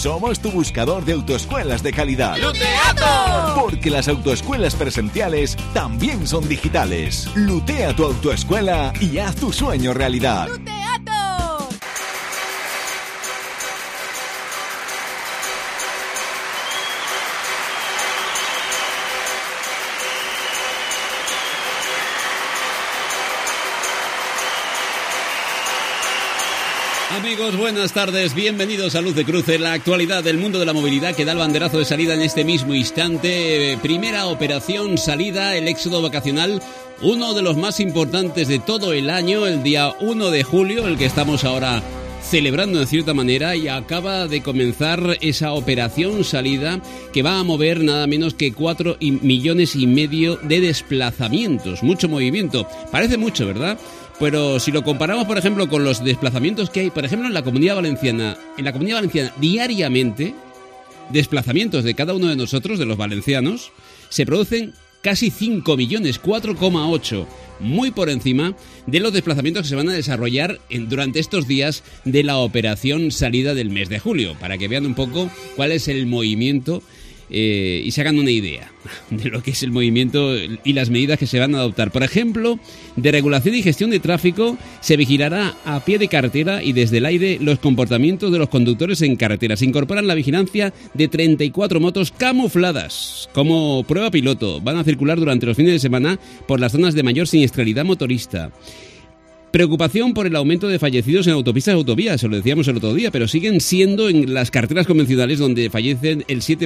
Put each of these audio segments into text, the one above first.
Somos tu buscador de autoescuelas de calidad. ¡Luteato! Porque las autoescuelas presenciales también son digitales. Lutea tu autoescuela y haz tu sueño realidad. ¡Luteato! Amigos, buenas tardes, bienvenidos a Luz de Cruce, la actualidad del mundo de la movilidad que da el banderazo de salida en este mismo instante. Primera operación salida, el éxodo vacacional, uno de los más importantes de todo el año, el día 1 de julio, el que estamos ahora celebrando en cierta manera, y acaba de comenzar esa operación salida que va a mover nada menos que 4,5 millones de desplazamientos. Mucho movimiento, parece mucho, ¿verdad? Pero si lo comparamos, por ejemplo, con los desplazamientos que hay, por ejemplo, en la Comunidad Valenciana, diariamente, desplazamientos de cada uno de nosotros, de los valencianos, se producen casi 5 millones, 4,8, muy por encima de los desplazamientos que se van a desarrollar durante estos días de la operación salida del mes de julio, para que vean un poco cuál es el movimiento y se hagan una idea de lo que es el movimiento y las medidas que se van a adoptar. Por ejemplo, de regulación y gestión de tráfico, se vigilará a pie de carretera y desde el aire los comportamientos de los conductores en carretera. Se incorporan la vigilancia de 34 motos camufladas como prueba piloto. Van a circular durante los fines de semana por las zonas de mayor siniestralidad motorista. Preocupación por el aumento de fallecidos en autopistas y autovías, se lo decíamos el otro día, pero siguen siendo en las carreteras convencionales donde fallecen el 7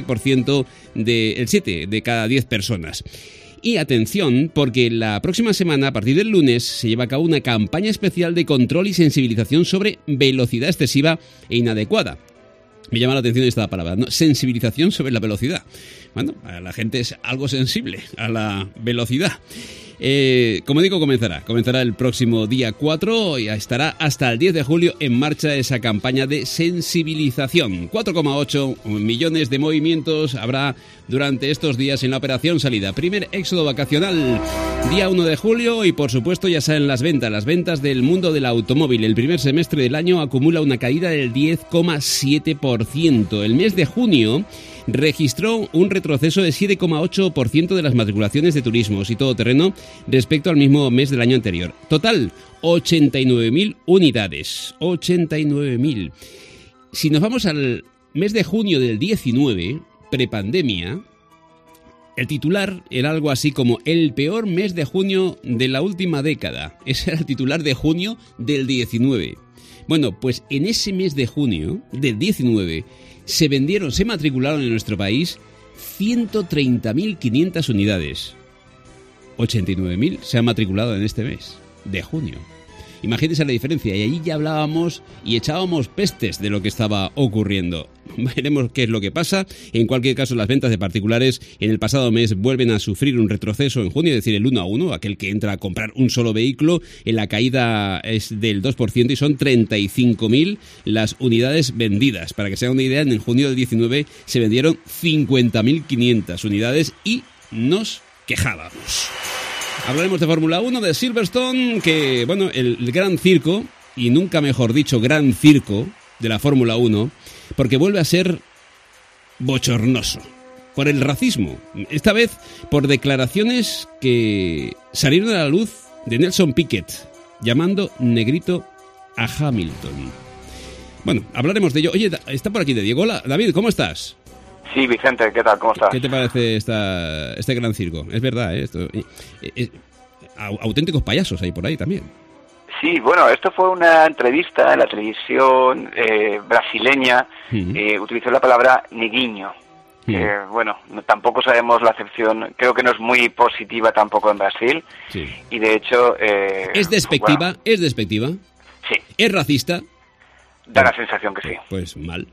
de cada 10 personas. Y atención, porque la próxima semana, a partir del lunes, se lleva a cabo una campaña especial de control y sensibilización sobre velocidad excesiva e inadecuada. Me llama la atención esta palabra, ¿no? Sensibilización sobre la velocidad. Bueno, la gente es algo sensible a la velocidad. Como digo, comenzará el próximo día 4 y estará hasta el 10 de julio en marcha esa campaña de sensibilización. 4,8 millones de movimientos habrá durante estos días en la operación salida. Primer éxodo vacacional, día 1 de julio, y por supuesto ya saben las ventas del mundo del automóvil. El primer semestre del año acumula una caída del 10,7%. El mes de junio registró un retroceso de 7,8% de las matriculaciones de turismos y todoterreno respecto al mismo mes del año anterior. Total, 89.000 unidades. 89.000. Si nos vamos al mes de junio del 19, prepandemia, el titular era algo así como el peor mes de junio de la última década. Ese era el titular de junio del 19. Bueno, pues en ese mes de junio del 19 se matricularon en nuestro país 130.500 unidades. 89.000 se han matriculado en este mes de junio. Imagínense la diferencia, y allí ya hablábamos y echábamos pestes de lo que estaba ocurriendo. Veremos qué es lo que pasa. En cualquier caso, las ventas de particulares en el pasado mes vuelven a sufrir un retroceso en junio, es decir, el 1 a 1, aquel que entra a comprar un solo vehículo, en la caída es del 2% y son 35.000 las unidades vendidas. Para que se hagan una idea, en junio del 19 se vendieron 50.500 unidades y nos quejábamos. Hablaremos de Fórmula 1, de Silverstone, que, bueno, el gran circo, y nunca mejor dicho gran circo de la Fórmula 1, porque vuelve a ser bochornoso por el racismo. Esta vez por declaraciones que salieron a la luz de Nelson Piquet, llamando negrito a Hamilton. Bueno, hablaremos de ello. Oye, está por aquí de Diego. Hola, David, ¿cómo estás? Sí, Vicente, ¿qué tal? ¿Cómo estás? ¿Qué te parece este gran circo? Es verdad, esto, auténticos payasos hay por ahí también. Sí, bueno, esto fue una entrevista en la televisión brasileña. Utilizó la palabra neguinho. Bueno, tampoco sabemos la acepción, creo que no es muy positiva tampoco en Brasil. Sí. Y de hecho... ¿Es despectiva? Bueno, ¿es despectiva? Sí. ¿Es racista? Da la sensación que sí. Pues mal.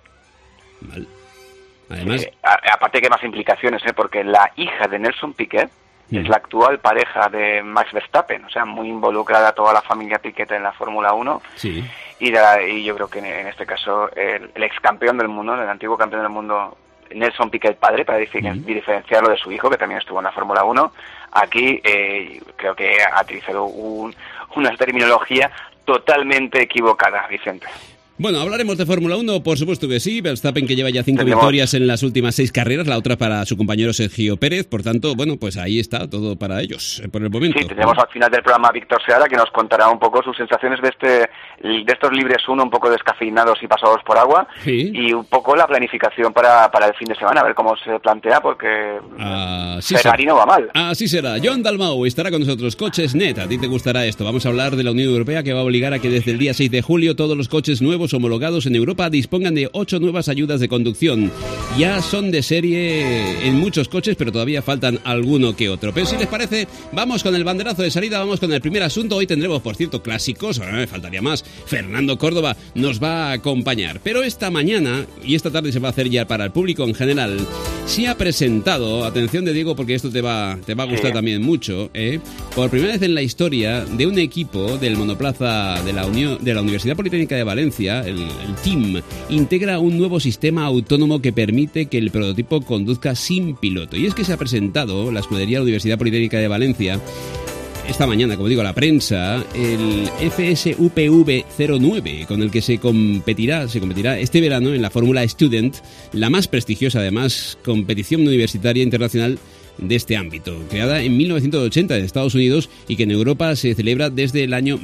Además, aparte que hay más implicaciones, porque la hija de Nelson Piquet es la actual pareja de Max Verstappen, o sea, muy involucrada toda la familia Piquet en la Fórmula 1. Sí. Y yo creo que en este caso el ex campeón del mundo, el antiguo campeón del mundo, Nelson Piquet padre, para diferenciarlo de su hijo, que también estuvo en la Fórmula 1, aquí creo que ha utilizado una terminología totalmente equivocada, Vicente. Bueno, hablaremos de Fórmula 1, por supuesto que sí. Verstappen, que lleva ya 5 victorias en las últimas 6 carreras, la otra para su compañero Sergio Pérez. Por tanto, bueno, pues ahí está todo para ellos, por el momento. Sí, tenemos al final del programa a Víctor Seara, que nos contará un poco sus sensaciones de estos libres 1, un poco descafeinados y pasados por agua, sí. Y un poco la planificación para el fin de semana, a ver cómo se plantea, porque Ferrari no va mal. Así será. John Dalmau estará con nosotros. Coches.net, a ti te gustará esto. Vamos a hablar de la Unión Europea, que va a obligar a que desde el día 6 de julio todos los coches nuevos homologados en Europa dispongan de 8 nuevas ayudas de conducción. Ya son de serie en muchos coches, pero todavía faltan alguno que otro. Pero si les parece, vamos con el banderazo de salida, vamos con el primer asunto. Hoy tendremos, por cierto, clásicos, faltaría más. Fernando Córdoba nos va a acompañar. Pero esta mañana, y esta tarde se va a hacer ya para el público en general, se ha presentado, atención de Diego, porque esto te va a gustar también mucho, por primera vez en la historia de un equipo del monoplaza de la Universidad Politécnica de Valencia, el TEAM, integra un nuevo sistema autónomo que permite que el prototipo conduzca sin piloto. Y es que se ha presentado la escudería de la Universidad Politécnica de Valencia esta mañana, como digo, a la prensa, el FSUPV 09, con el que se competirá este verano en la Fórmula Student, la más prestigiosa, además, competición universitaria internacional de este ámbito, creada en 1980 en Estados Unidos y que en Europa se celebra desde el año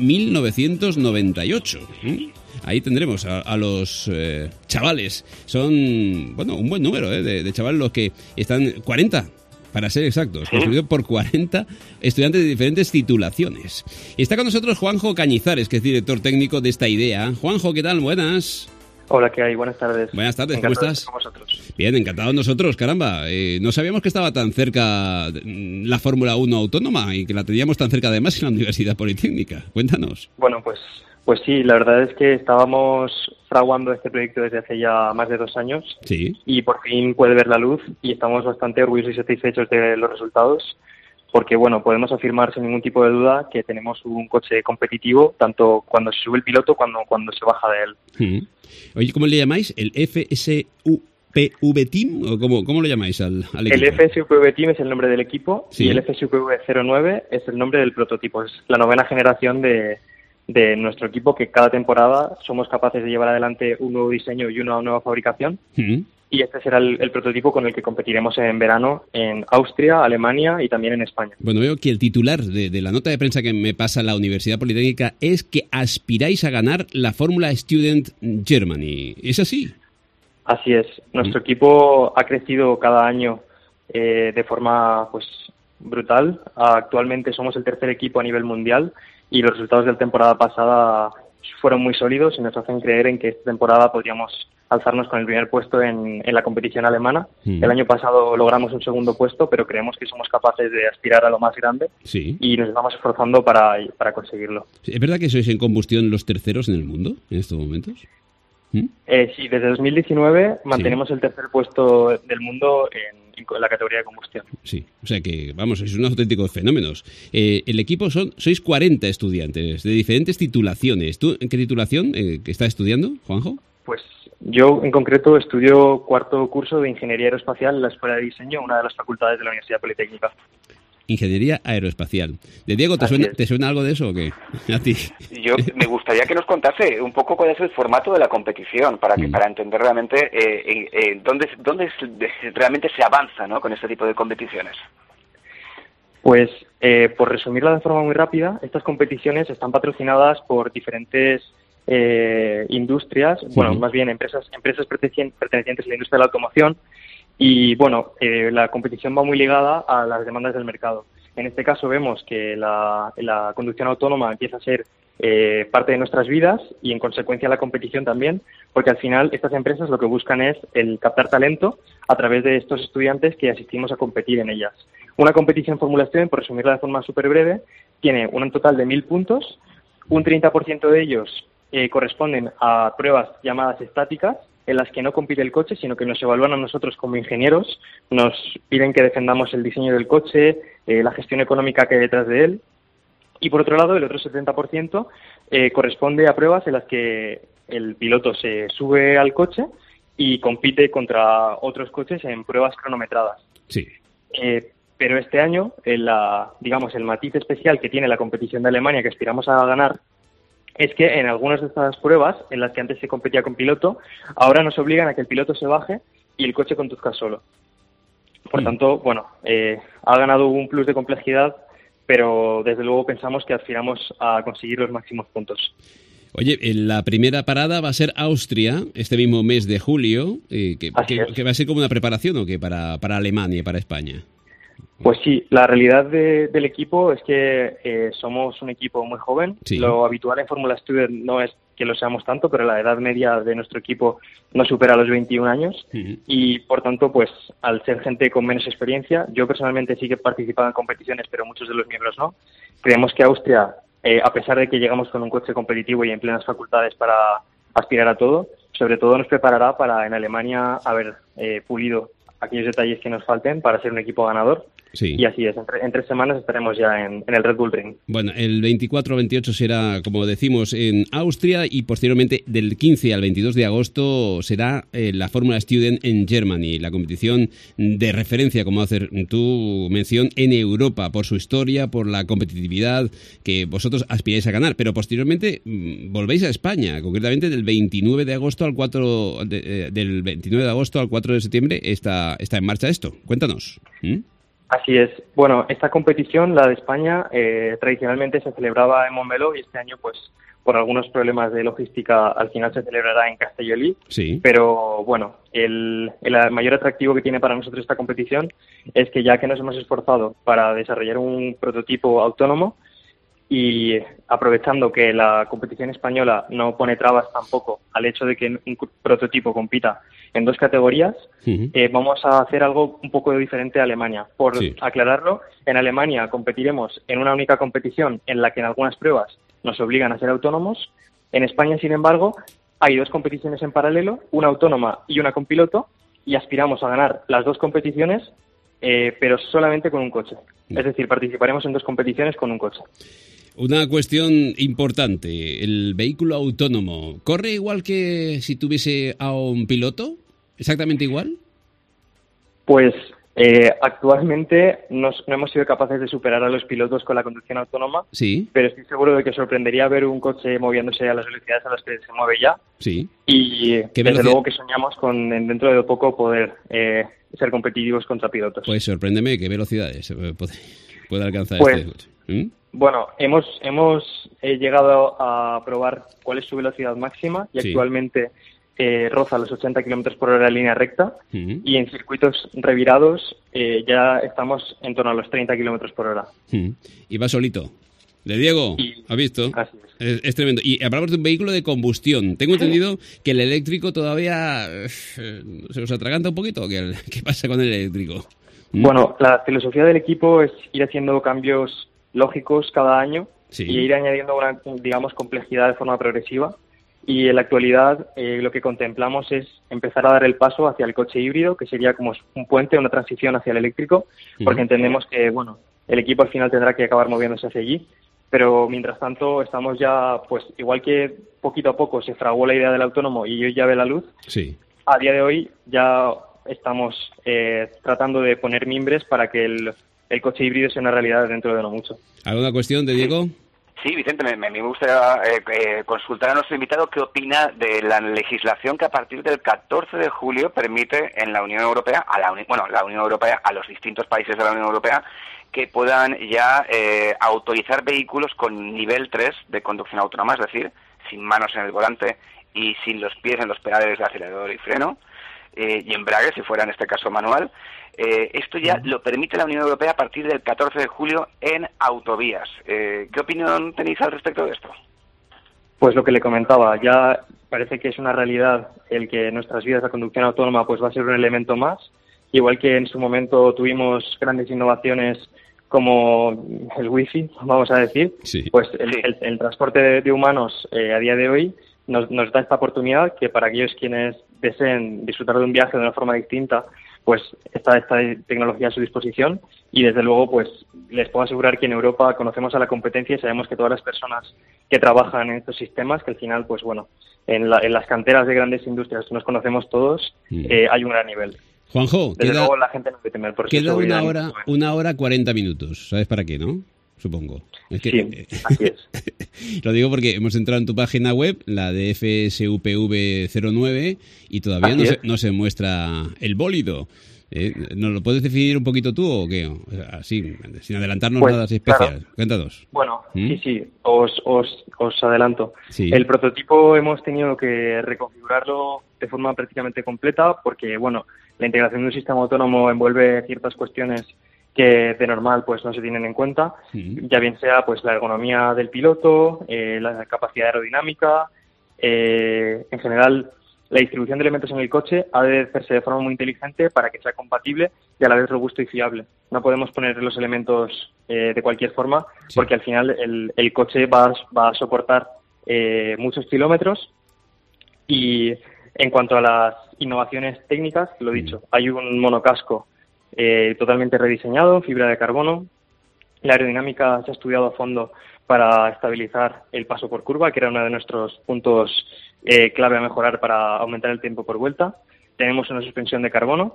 1998. Ahí tendremos a los chavales. Son, bueno, un buen número de chavales los que están, 40, para ser exactos, construido por 40 estudiantes de diferentes titulaciones. Y está con nosotros Juanjo Cañizares, que es director técnico de esta idea. Juanjo, ¿qué tal? Buenas. Hola, ¿qué hay? Buenas tardes. Buenas tardes, ¿cómo estás? Con vosotros. Bien, encantados nosotros, caramba. No sabíamos que estaba tan cerca la Fórmula 1 autónoma y que la teníamos tan cerca además en la Universidad Politécnica. Cuéntanos. Bueno, pues sí, la verdad es que estábamos fraguando este proyecto desde hace ya más de 2 años. Sí. Y por fin puede ver la luz y estamos bastante orgullosos y satisfechos de los resultados, porque bueno, podemos afirmar sin ningún tipo de duda que tenemos un coche competitivo tanto cuando se sube el piloto como cuando se baja de él. Oye, ¿cómo le llamáis? ¿El FSUPV Team? ¿O cómo lo llamáis al equipo? El FSUPV Team es el nombre del equipo, sí. Y el FSUPV 09 es el nombre del prototipo. Es la 9ª generación de nuestro equipo, que cada temporada somos capaces de llevar adelante un nuevo diseño y una nueva fabricación. Y este será el prototipo con el que competiremos en verano en Austria, Alemania y también en España. Bueno, veo que el titular de la nota de prensa que me pasa la Universidad Politécnica es que aspiráis a ganar la Fórmula Student Germany. ¿Es así? Así es. Nuestro equipo ha crecido cada año de forma pues brutal. Actualmente somos el 3er equipo a nivel mundial y los resultados de la temporada pasada fueron muy sólidos y nos hacen creer en que esta temporada podríamos alzarnos con el primer puesto en la competición alemana. El año pasado logramos un 2º puesto, pero creemos que somos capaces de aspirar a lo más grande, sí. Y nos estamos esforzando para conseguirlo. ¿Es verdad que sois en combustión los terceros en el mundo en estos momentos? Sí, desde 2019 mantenemos el 3er puesto del mundo en la categoría de combustión. Sí, o sea que, vamos, sois unos auténticos fenómenos. El equipo sois 40 estudiantes de diferentes titulaciones. ¿Tú en qué titulación que estás estudiando, Juanjo? Pues yo, en concreto, estudio 4º curso de Ingeniería Aeroespacial en la Escuela de Diseño, una de las facultades de la Universidad Politécnica. Ingeniería Aeroespacial. ¿De Diego, te suena algo de eso o qué? A ti. Yo me gustaría que nos contase un poco cuál es el formato de la competición para entender realmente dónde realmente se avanza, ¿no?, con este tipo de competiciones. Pues, por resumirla de forma muy rápida, estas competiciones están patrocinadas por diferentes industrias, bueno, más bien empresas pertenecientes a la industria de la automoción. Y bueno, la competición va muy ligada a las demandas del mercado. En este caso vemos que la conducción autónoma empieza a ser parte de nuestras vidas y en consecuencia la competición también, porque al final estas empresas lo que buscan es el captar talento a través de estos estudiantes que asistimos a competir en ellas. Una competición Fórmula Student, por resumirla de forma súper breve, tiene un total de 1.000 puntos, un 30% de ellos corresponden a pruebas llamadas estáticas, en las que no compite el coche, sino que nos evalúan a nosotros como ingenieros, nos piden que defendamos el diseño del coche, la gestión económica que hay detrás de él. Y por otro lado, el otro 70% corresponde a pruebas en las que el piloto se sube al coche y compite contra otros coches en pruebas cronometradas. Sí. Pero este año, el matiz especial que tiene la competición de Alemania que aspiramos a ganar es que en algunas de estas pruebas, en las que antes se competía con piloto, ahora nos obligan a que el piloto se baje y el coche conduzca solo. Por tanto, bueno, ha ganado un plus de complejidad, pero desde luego pensamos que aspiramos a conseguir los máximos puntos. Oye, la primera parada va a ser Austria, este mismo mes de julio, que va a ser como una preparación, ¿o qué? Para Alemania y para España. Pues sí, la realidad del equipo es que somos un equipo muy joven. Sí. Lo habitual en Fórmula Student no es que lo seamos tanto, pero la edad media de nuestro equipo no supera los 21 años. Y por tanto, pues al ser gente con menos experiencia, yo personalmente sí que he participado en competiciones, pero muchos de los miembros no. Creemos que Austria, a pesar de que llegamos con un coche competitivo y en plenas facultades para aspirar a todo, sobre todo nos preparará para en Alemania haber pulido aquellos detalles que nos falten para ser un equipo ganador. Sí. Y así es, en 3 semanas estaremos ya en el Red Bull Ring. Bueno, el 24-28 será, como decimos, en Austria, y posteriormente del 15 al 22 de agosto será la Fórmula Student en Germany, la competición de referencia, como hacer tu mención, en Europa, por su historia, por la competitividad que vosotros aspiráis a ganar. Pero posteriormente volvéis a España, concretamente del 29 de agosto al 4 del 29 de agosto al 4 de septiembre está en marcha esto. Cuéntanos. Así es. Bueno, esta competición, la de España, tradicionalmente se celebraba en Montmeló y este año, pues, por algunos problemas de logística, al final se celebrará en Castellolí. Sí. Pero, bueno, el mayor atractivo que tiene para nosotros esta competición es que ya que nos hemos esforzado para desarrollar un prototipo autónomo y aprovechando que la competición española no pone trabas tampoco al hecho de que un prototipo compita en 2 categorías, vamos a hacer algo un poco diferente a Alemania. Por aclararlo, en Alemania competiremos en una única competición en la que en algunas pruebas nos obligan a ser autónomos. En España, sin embargo, hay 2 competiciones en paralelo, una autónoma y una con piloto, y aspiramos a ganar las 2 competiciones, pero solamente con un coche. Es decir, participaremos en 2 competiciones con un coche. Una cuestión importante, el vehículo autónomo, ¿corre igual que si tuviese a un piloto? ¿Exactamente igual? Pues actualmente no hemos sido capaces de superar a los pilotos con la conducción autónoma, sí, pero estoy seguro de que sorprendería ver un coche moviéndose a las velocidades a las que se mueve ya. Sí. Y desde luego que soñamos con dentro de poco poder ser competitivos contra pilotos. Pues sorpréndeme, ¿qué velocidades puede alcanzar este coche? Bueno, hemos llegado a probar cuál es su velocidad máxima y actualmente roza los 80 km por hora en línea recta, y en circuitos revirados ya estamos en torno a los 30 km por hora. ¿Y va solito? ¿De Diego? ¿Has visto? Así es tremendo. Y hablamos de un vehículo de combustión. Tengo entendido que el eléctrico todavía se os atraganta un poquito. ¿Qué pasa con el eléctrico? Bueno, la filosofía del equipo es ir haciendo cambios lógicos cada año y ir añadiendo una, digamos, complejidad de forma progresiva. Y en la actualidad lo que contemplamos es empezar a dar el paso hacia el coche híbrido, que sería como un puente, una transición hacia el eléctrico, porque entendemos que, bueno, el equipo al final tendrá que acabar moviéndose hacia allí. Pero mientras tanto estamos ya, pues igual que poquito a poco se fraguó la idea del autónomo y hoy ya ve la luz, a día de hoy ya estamos tratando de poner mimbres para que el coche híbrido sea una realidad dentro de no mucho. ¿Alguna cuestión de Diego? Sí, Vicente, me gustaría consultar a nuestro invitado qué opina de la legislación que a partir del 14 de julio permite en la Unión Europea, la Unión Europea, a los distintos países de la Unión Europea, que puedan ya autorizar vehículos con nivel 3 de conducción autónoma, es decir, sin manos en el volante y sin los pies en los pedales de acelerador y freno, y embrague, si fuera en este caso manual. Esto ya lo permite la Unión Europea a partir del 14 de julio en autovías. ¿Qué opinión tenéis al respecto de esto? Pues lo que le comentaba, ya parece que es una realidad el que en nuestras vidas la conducción autónoma pues va a ser un elemento más, igual que en su momento tuvimos grandes innovaciones como el wifi, vamos a decir, pues el transporte de humanos a día de hoy nos da esta oportunidad que para aquellos quienes deseen disfrutar de un viaje de una forma distinta, pues está esta tecnología a su disposición y desde luego pues les puedo asegurar que en Europa conocemos a la competencia y sabemos que todas las personas que trabajan en estos sistemas, que al final pues bueno, en las canteras de grandes industrias nos conocemos todos, hay un gran nivel. Juanjo, desde luego la gente no debe temer por eso. Queda una hora 40 minutos, ¿sabes para qué, no? supongo. Sí, así es. Lo digo porque hemos entrado en tu página web, la de FSUPV09, y todavía no se muestra el bólido. ¿Nos lo puedes definir un poquito tú o qué? Así, sin adelantarnos nada especial. Claro. Cuéntanos. Bueno, sí, os adelanto. Sí. El prototipo hemos tenido que reconfigurarlo de forma prácticamente completa porque, bueno, la integración de un sistema autónomo envuelve ciertas cuestiones que de normal pues no se tienen en cuenta, ya bien sea pues la ergonomía del piloto, la capacidad aerodinámica, en general la distribución de elementos en el coche ha de hacerse de forma muy inteligente para que sea compatible y a la vez robusto y fiable. No podemos poner los elementos de cualquier forma porque al final el coche va a soportar muchos kilómetros. Y en cuanto a las innovaciones técnicas, lo dicho, hay un monocasco totalmente rediseñado, fibra de carbono. La aerodinámica se ha estudiado a fondo para estabilizar el paso por curva, que era uno de nuestros puntos clave a mejorar para aumentar el tiempo por vuelta. Tenemos una suspensión de carbono.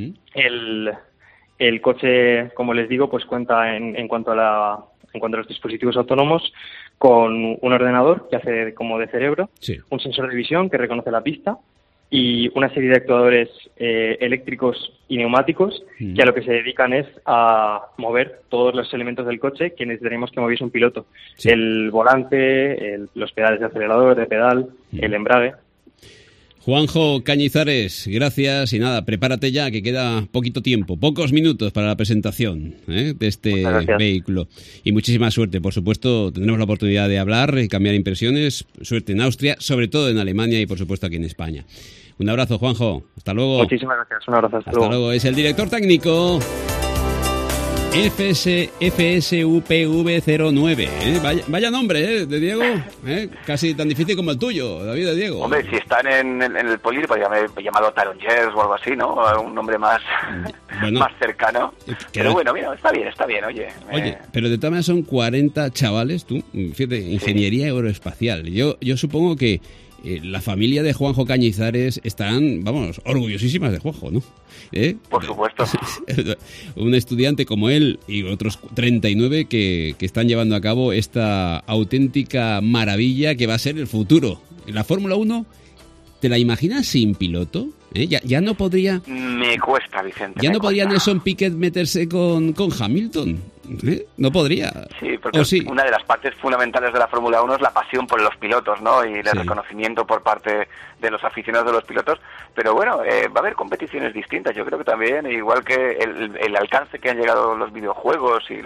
El coche, como les digo, pues cuenta en cuanto a los dispositivos autónomos con un ordenador que hace como de cerebro, un sensor de visión que reconoce la pista y una serie de actuadores eléctricos y neumáticos que a lo que se dedican es a mover todos los elementos del coche que necesitaríamos que moviese un piloto. El volante, los pedales de acelerador, de pedal, el embrague. Juanjo Cañizares, gracias y nada, prepárate ya que queda poquito tiempo, pocos minutos para la presentación de este vehículo. Y muchísima suerte, por supuesto, tendremos la oportunidad de hablar, cambiar impresiones, suerte en Austria, sobre todo en Alemania y por supuesto aquí en España. Un abrazo, Juanjo, hasta luego. Muchísimas gracias, un abrazo, hasta luego. Es el director técnico FSUPV09. Vaya nombre, de Diego. Casi tan difícil como el tuyo, David de Diego. Hombre, si están en el Poli, podría haber llamado Tarongers o algo así, ¿no? Un nombre más, más cercano. Pero bueno, mira, está bien, oye. Oye, pero de todas maneras son 40 chavales, tú, fíjate, ingeniería aeroespacial. Yo supongo que la familia de Juanjo Cañizares están, vamos, orgullosísimas de Juanjo, ¿no? Por supuesto. Un estudiante como él y otros 39 que están llevando a cabo esta auténtica maravilla que va a ser el futuro. La Fórmula 1, ¿te la imaginas sin piloto? Ya no podría... Me cuesta, Vicente. Ya no podría Nelson Piquet meterse con Hamilton. No podría. Sí, porque una de las partes fundamentales de la Fórmula 1 es la pasión por los pilotos, ¿no? Y el reconocimiento por parte de los aficionados de los pilotos. Pero bueno, va a haber competiciones distintas. Yo creo que también, igual que el alcance que han llegado los videojuegos y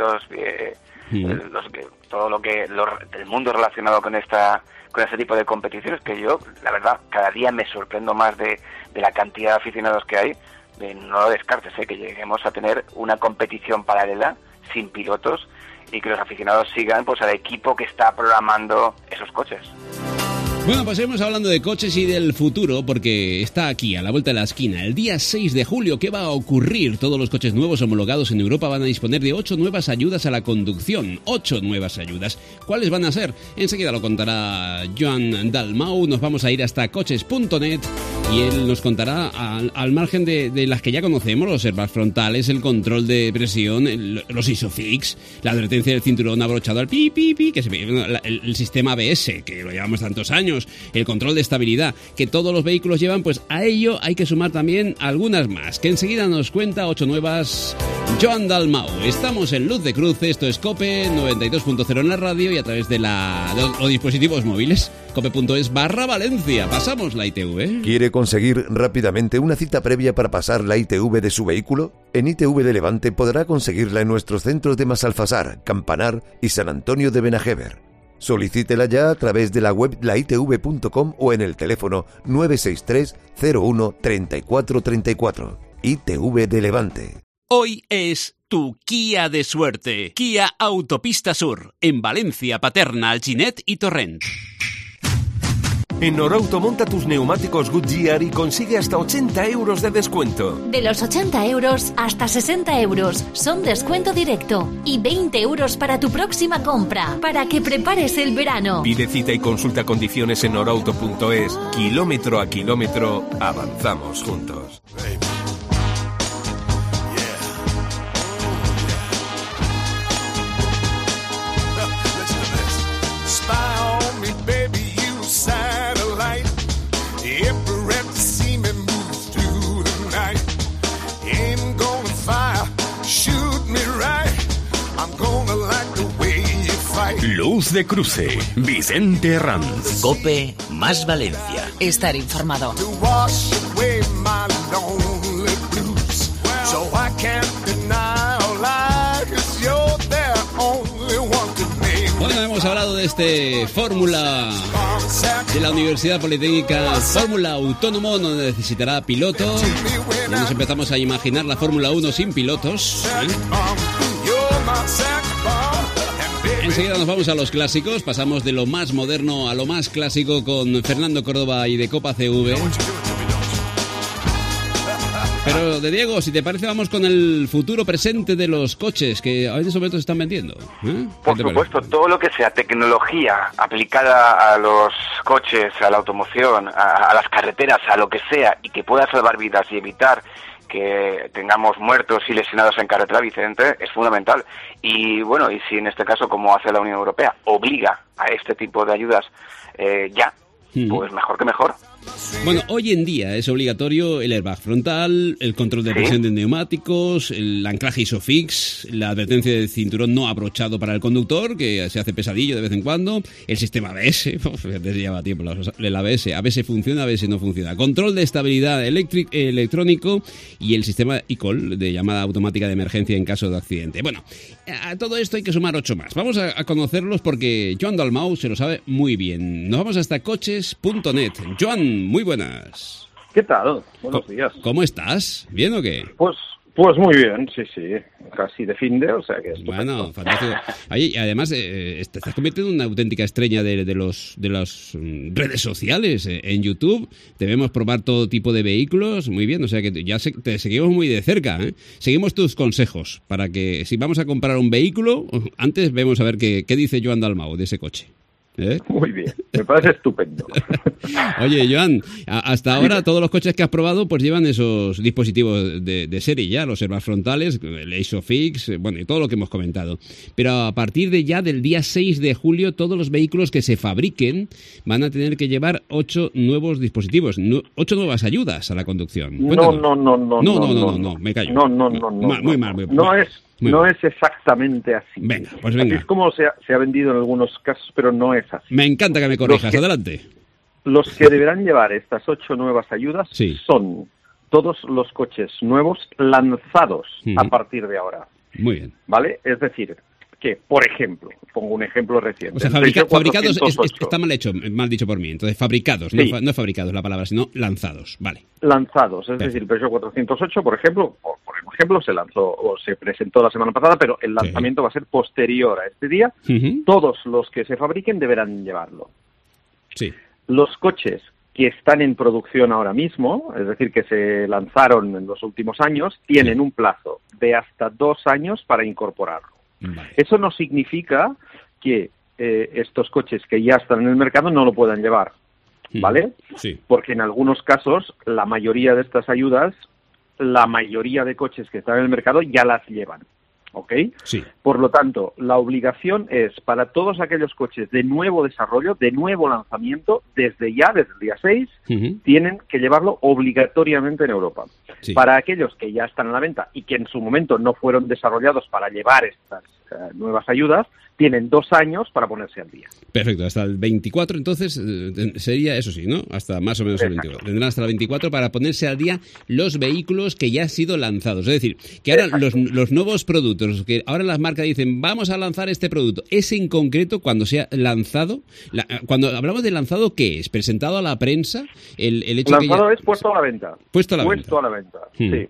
todo lo que el mundo relacionado con ese tipo de competiciones, que yo, la verdad, cada día me sorprendo más de la cantidad de aficionados que hay. No lo descartes, que lleguemos a tener una competición paralela sin pilotos y que los aficionados sigan pues al equipo que está programando esos coches. Bueno, pues seguimos hablando de coches y del futuro porque está aquí, a la vuelta de la esquina. El día 6 de julio, ¿qué va a ocurrir? Todos los coches nuevos homologados en Europa van a disponer de 8 nuevas ayudas a la conducción. 8 nuevas ayudas. ¿Cuáles van a ser? Enseguida lo contará Joan Dalmau. Nos vamos a ir hasta coches.net y él nos contará al margen de las que ya conocemos, los airbags frontales, el control de presión, los ISOFIX, la advertencia del cinturón abrochado al pi, que el sistema ABS, que lo llevamos tantos años, el control de estabilidad que todos los vehículos llevan, pues a ello hay que sumar también algunas más, que enseguida nos cuenta 8 nuevas Joan Dalmau. Estamos en Luz de Cruz, esto es COPE 92.0 en la radio y a través de los dispositivos móviles, cope.es/Valencia. Pasamos la ITV. ¿Quiere conseguir rápidamente una cita previa para pasar la ITV de su vehículo? En ITV de Levante podrá conseguirla en nuestros centros de Masalfasar, Campanar y San Antonio de Benajever. Solicítela ya a través de la web laitv.com o en el teléfono 963 01 34 34. ITV de Levante. Hoy es tu Kia de suerte. Kia Autopista Sur, en Valencia, Paterna, Alginet y Torrent. En Norauto monta tus neumáticos Goodyear y consigue hasta 80 euros de descuento. De los 80 euros, hasta 60 euros son descuento directo y 20 euros para tu próxima compra, para que prepares el verano. Pide cita y consulta condiciones en norauto.es. Kilómetro a kilómetro, avanzamos juntos. Luz de Cruce, Vicente Herranz. COPE más Valencia. Estar informado. Bueno, hemos hablado de este Fórmula de la Universidad Politécnica, Fórmula Autónomo, donde necesitará piloto. Ya nos empezamos a imaginar la Fórmula 1 sin pilotos, ¿eh? Enseguida nos vamos a los clásicos, pasamos de lo más moderno a lo más clásico con Fernando Córdoba y de Copa CV. Pero de Diego, si te parece, vamos con el futuro presente de los coches que a estos momentos se están vendiendo. Por supuesto, todo lo que sea tecnología aplicada a los coches, a la automoción, a las carreteras, a lo que sea, y que pueda salvar vidas y evitar que tengamos muertos y lesionados en carretera, Vicente, es fundamental. Y bueno, y si en este caso, como hace la Unión Europea, obliga a este tipo de ayudas pues mejor que mejor. Bueno, hoy en día es obligatorio el airbag frontal, el control de presión de neumáticos, el anclaje ISOFIX, la advertencia de cinturón no abrochado para el conductor, que se hace pesadillo de vez en cuando, el sistema ABS, desde lleva tiempo el ABS, a veces funciona, a veces no funciona, control de estabilidad electrónico y el sistema eCall de llamada automática de emergencia en caso de accidente. Bueno, a todo esto hay que sumar 8 más. Vamos a conocerlos porque Joan Dalmau se lo sabe muy bien. Nos vamos hasta coches.net. Joan, muy buenas. ¿Qué tal? Buenos días. ¿Cómo estás? ¿Bien o qué? Pues muy bien, sí. Casi de fin de, o sea que es bueno, fantástico. Oye, además te estás convirtiendo en una auténtica estrella de las redes sociales. En YouTube te vemos probar todo tipo de vehículos. Muy bien, o sea que ya te seguimos muy de cerca, ¿eh? Seguimos tus consejos para que si vamos a comprar un vehículo, antes vemos a ver qué dice Joan Dalmau de ese coche. Muy bien, me parece estupendo. Oye, Joan, hasta ahora todos los coches que has probado pues llevan esos dispositivos de serie ya, los airbags frontales, el ISOFIX, bueno, y todo lo que hemos comentado. Pero a partir de ya del día 6 de julio, todos los vehículos que se fabriquen van a tener que llevar 8 nuevos dispositivos, 8 nuevas ayudas a la conducción. Cuéntanos. No, me callo. No. Muy mal. No es exactamente así. Venga, pues venga. Así es como se ha vendido en algunos casos, pero no es así. Me encanta que me corrijas. Adelante. Los que deberán llevar estas 8 nuevas ayudas son todos los coches nuevos lanzados a partir de ahora. Muy bien. ¿Vale? Es decir, que, por ejemplo, pongo un ejemplo reciente. O sea, fabricados está mal dicho por mí. Entonces, fabricados, sí. No fabricados la palabra, sino lanzados. Vale. Lanzados, es decir, el Peugeot 408, por ejemplo, se lanzó o se presentó la semana pasada, pero el lanzamiento va a ser posterior a este día. Todos los que se fabriquen deberán llevarlo. Sí. Los coches que están en producción ahora mismo, es decir, que se lanzaron en los últimos años, tienen un plazo de hasta 2 años para incorporarlo. Vale. Eso no significa que estos coches que ya están en el mercado no lo puedan llevar, ¿vale? Sí. Porque en algunos casos, la mayoría de estas ayudas, la mayoría de coches que están en el mercado ya las llevan, ¿ok? Sí. Por lo tanto, la obligación es para todos aquellos coches de nuevo desarrollo, de nuevo lanzamiento, desde el día 6, tienen que llevarlo obligatoriamente en Europa. Sí. Para aquellos que ya están a la venta y que en su momento no fueron desarrollados para llevar estas nuevas ayudas, tienen 2 años para ponerse al día. Perfecto, hasta el 24 entonces sería eso sí, ¿no? Hasta más o menos el 24. Tendrán hasta el 24 para ponerse al día los vehículos que ya han sido lanzados. Es decir, que ahora los nuevos productos, que ahora las marcas dicen, vamos a lanzar este producto, ese en concreto cuando sea lanzado, cuando hablamos de lanzado, ¿qué es? ¿Presentado a la prensa? El hecho lanzado que es puesto a la venta. Puesto a la venta, sí.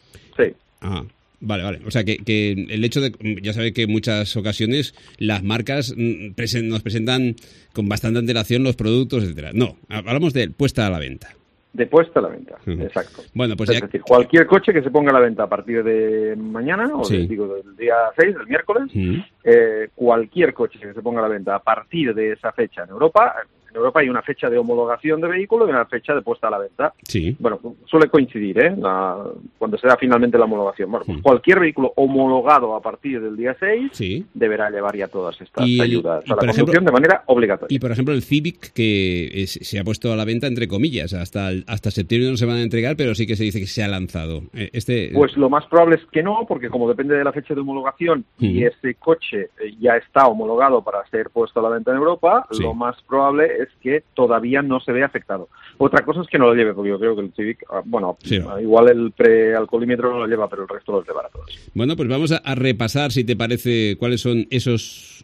Ah, vale. O sea, que el hecho de... Ya sabéis que en muchas ocasiones las marcas nos presentan con bastante antelación los productos, etcétera. No, hablamos de puesta a la venta. De puesta a la venta, exacto. Bueno, pues es decir, cualquier coche que se ponga a la venta a partir de mañana, o del día 6, del miércoles, cualquier coche que se ponga a la venta a partir de esa fecha en Europa, En Europa hay una fecha de homologación de vehículo y una fecha de puesta a la venta. Sí. Bueno, suele coincidir, cuando se da finalmente la homologación. Bueno, pues cualquier vehículo homologado a partir del día 6 deberá llevar ya todas estas ayudas a la conducción de manera obligatoria. Y, por ejemplo, el Civic, que se ha puesto a la venta, entre comillas, hasta septiembre no se van a entregar, pero sí que se dice que se ha lanzado. Pues lo más probable es que no, porque como depende de la fecha de homologación y ese coche ya está homologado para ser puesto a la venta en Europa, lo más probable es que todavía no se vea afectado. Otra cosa es que no lo lleve, porque yo creo que el Civic, igual el prealcoholímetro no lo lleva, pero el resto lo llevará todos. Bueno, pues vamos a repasar, si te parece, cuáles son esas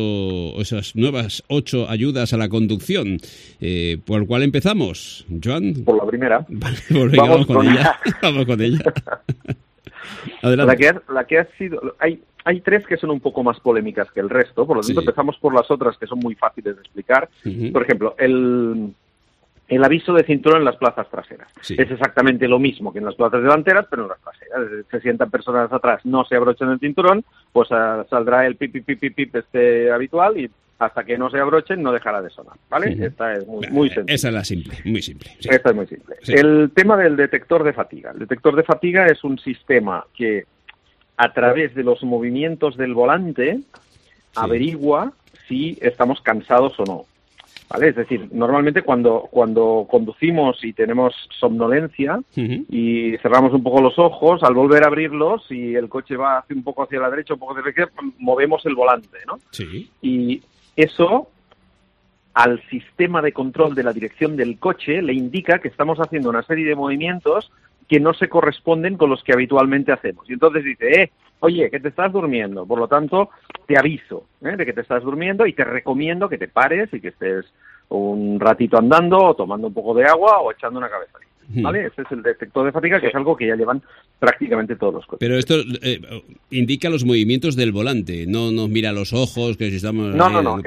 nuevas 8 ayudas a la conducción. ¿Por cuál empezamos, Joan? Por la primera. Vale, pues venga, vamos con ella. Vamos con ella. Adelante. La que ha sido... Hay 3 que son un poco más polémicas que el resto, por lo tanto empezamos por las otras que son muy fáciles de explicar. Por ejemplo, el aviso de cinturón en las plazas traseras. Es exactamente lo mismo que en las plazas delanteras, pero en las traseras. Se sientan personas atrás, no se abrochan el cinturón, pues saldrá el pip, pip, pip, pip, pip abitual y hasta que no se abrochen no dejará de sonar, ¿vale? Esta es muy sencilla. Esa es la simple, muy simple. Sí. Esta es muy simple. Sí. El tema del detector de fatiga. El detector de fatiga es un sistema que a través de los movimientos del volante averigua si estamos cansados o no. ¿Vale? Es decir, normalmente cuando conducimos y tenemos somnolencia y cerramos un poco los ojos, al volver a abrirlos, y el coche va un poco hacia la derecha, un poco hacia la izquierda, movemos el volante, ¿no? Sí. Y eso al sistema de control de la dirección del coche le indica que estamos haciendo una serie de movimientos que no se corresponden con los que habitualmente hacemos. Y entonces dice, oye, que te estás durmiendo. Por lo tanto, te aviso de que te estás durmiendo y te recomiendo que te pares y que estés un ratito andando o tomando un poco de agua o echando una cabeza. ¿Vale? Este es el detector de fatiga, que es algo que ya llevan prácticamente todos los coches. Pero esto indica los movimientos del volante, no nos mira los ojos, que si estamos... No.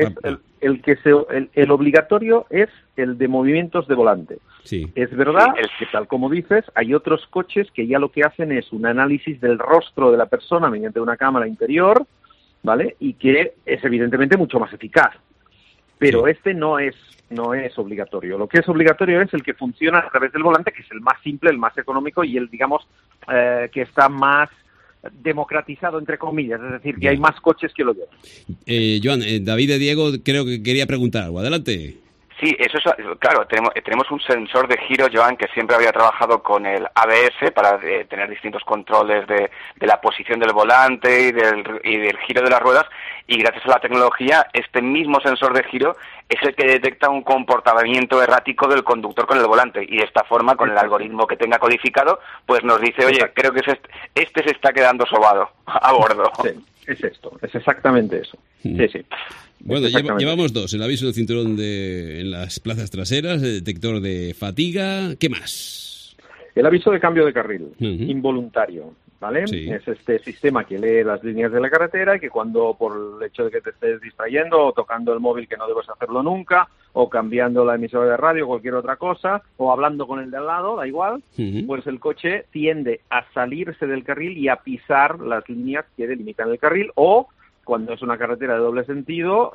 El obligatorio es el de movimientos de volante. Sí. Es verdad que, tal como dices, hay otros coches que ya lo que hacen es un análisis del rostro de la persona mediante una cámara interior, ¿vale? Y que es evidentemente mucho más eficaz. Pero este no es obligatorio. Lo que es obligatorio es el que funciona a través del volante, que es el más simple, el más económico y el, digamos, que está más democratizado, entre comillas. Es decir, que hay más coches que lo llevan. Joan, David de Diego creo que quería preguntar algo. Adelante. Sí, eso es, claro, tenemos un sensor de giro, Joan, que siempre había trabajado con el ABS para tener distintos controles de la posición del volante y del giro de las ruedas, y gracias a la tecnología, este mismo sensor de giro es el que detecta un comportamiento errático del conductor con el volante, y de esta forma, con el algoritmo que tenga codificado, pues nos dice, oye, creo que este se está quedando sobado a bordo. Sí, es exactamente eso. Sí. Bueno, llevamos 2, el aviso del cinturón en las plazas traseras, el detector de fatiga, ¿qué más? El aviso de cambio de carril, involuntario, ¿vale? Sí. Es este sistema que lee las líneas de la carretera y que cuando, por el hecho de que te estés distrayendo o tocando el móvil, que no debes hacerlo nunca, o cambiando la emisora de radio o cualquier otra cosa, o hablando con el de al lado, da igual, pues el coche tiende a salirse del carril y a pisar las líneas que delimitan el carril, o cuando es una carretera de doble sentido,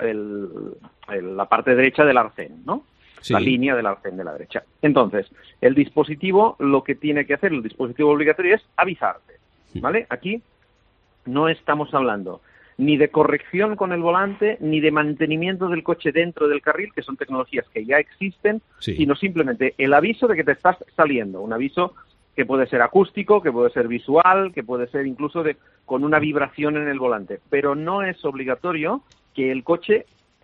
la parte derecha del arcén, ¿no? Sí. La línea del arcén de la derecha. Entonces, el dispositivo, lo que tiene que hacer, el dispositivo obligatorio, es avisarte, ¿vale? Aquí no estamos hablando ni de corrección con el volante, ni de mantenimiento del coche dentro del carril, que son tecnologías que ya existen, sino simplemente el aviso de que te estás saliendo, un aviso que puede ser acústico, que puede ser visual, que puede ser incluso con una vibración en el volante. Pero no es obligatorio que el coche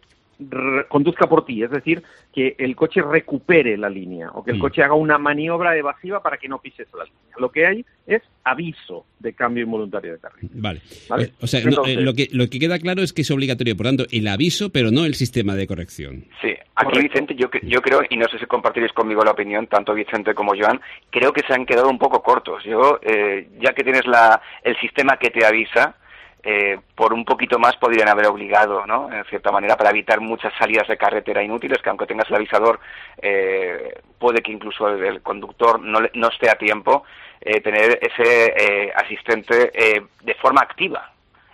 conduzca por ti, es decir, que el coche recupere la línea o que el coche haga una maniobra evasiva para que no pises la línea. Lo que hay es aviso de cambio involuntario de carril. Vale. O sea, entonces, lo que queda claro es que es obligatorio, por tanto, el aviso, pero no el sistema de corrección. Sí, aquí Vicente, yo creo, y no sé si compartiréis conmigo la opinión, tanto Vicente como Joan, creo que se han quedado un poco cortos. Ya que tienes el sistema que te avisa, por un poquito más podrían haber obligado, ¿no? En cierta manera, para evitar muchas salidas de carretera inútiles, que aunque tengas el avisador, puede que incluso el conductor no esté a tiempo, tener ese asistente de forma activa.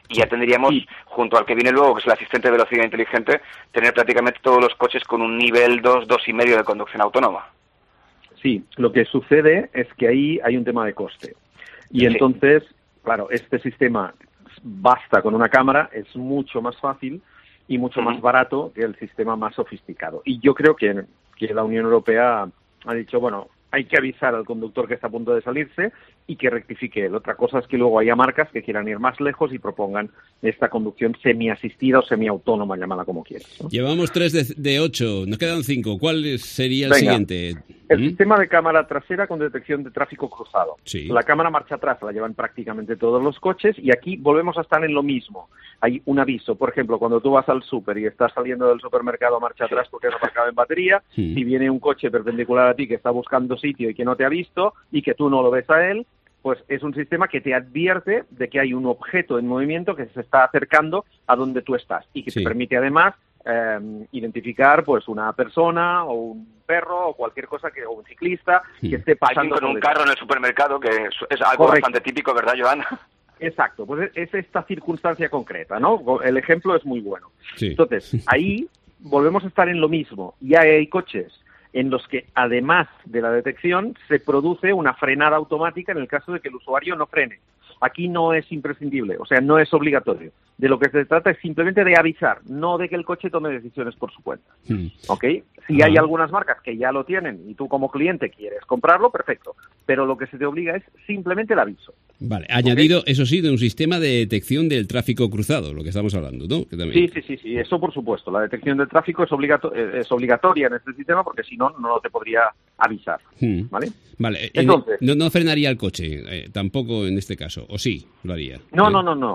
Y ya tendríamos, junto al que viene luego, que es el asistente de velocidad inteligente, tener prácticamente todos los coches con un nivel 2,5 de conducción autónoma. Sí, lo que sucede es que ahí hay un tema de coste. Y entonces, claro, este sistema basta con una cámara, es mucho más fácil y mucho más barato que el sistema más sofisticado. Y yo creo que la Unión Europea ha dicho, bueno, hay que avisar al conductor que está a punto de salirse y que rectifique él. Otra cosa es que luego haya marcas que quieran ir más lejos y propongan esta conducción semiasistida o semiautónoma, llámala como quieras, ¿no? Llevamos 3 de 8, nos quedan 5. ¿Cuál sería el siguiente? El sistema de cámara trasera con detección de tráfico cruzado. Sí. La cámara marcha atrás la llevan prácticamente todos los coches y aquí volvemos a estar en lo mismo. Hay un aviso, por ejemplo, cuando tú vas al súper y estás saliendo del supermercado a marcha atrás porque has aparcado en batería, si viene un coche perpendicular a ti que está buscando sitio y que no te ha visto y que tú no lo ves a él, pues es un sistema que te advierte de que hay un objeto en movimiento que se está acercando a donde tú estás y que te permite además identificar pues una persona o un perro o cualquier cosa o un ciclista que esté pasando con un carro en el supermercado, que es algo bastante típico, ¿verdad, Joan? Exacto, pues es esta circunstancia concreta, ¿no? El ejemplo es muy bueno. Entonces, ahí volvemos a estar en lo mismo. Ya hay coches en los que, además de la detección, se produce una frenada automática en el caso de que el usuario no frene. Aquí no es imprescindible, o sea, no es obligatorio. De lo que se trata es simplemente de avisar, no de que el coche tome decisiones por su cuenta. ¿Ok? Si hay algunas marcas que ya lo tienen y tú como cliente quieres comprarlo, perfecto. Pero lo que se te obliga es simplemente el aviso. Vale, añadido, eso sí, de un sistema de detección del tráfico cruzado, lo que estamos hablando, ¿no? Que también... Sí, eso por supuesto. La detección del tráfico es obligatoria en este sistema porque si no, no te podría avisar. ¿Vale? Vale, entonces, no frenaría el coche, tampoco en este caso, ¿o sí lo haría? No,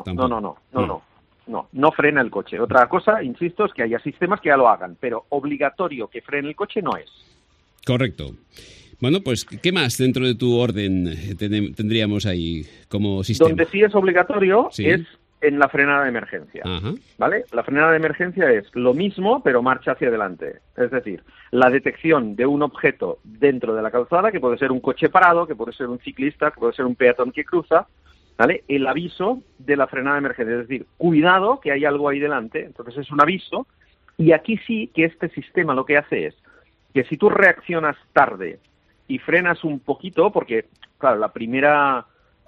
no frena el coche. Otra cosa, insisto, es que haya sistemas que ya lo hagan, pero obligatorio que frene el coche no es. Correcto. Bueno, pues, ¿qué más dentro de tu orden tendríamos ahí como sistema? Donde sí es obligatorio es en la frenada de emergencia. ¿Vale? La frenada de emergencia es lo mismo, pero marcha hacia adelante. Es decir, la detección de un objeto dentro de la calzada, que puede ser un coche parado, que puede ser un ciclista, que puede ser un peatón que cruza, ¿vale? El aviso de la frenada de emergencia, es decir, cuidado que hay algo ahí delante, entonces es un aviso, y aquí sí que este sistema lo que hace es que si tú reaccionas tarde y frenas un poquito, porque, claro, la primera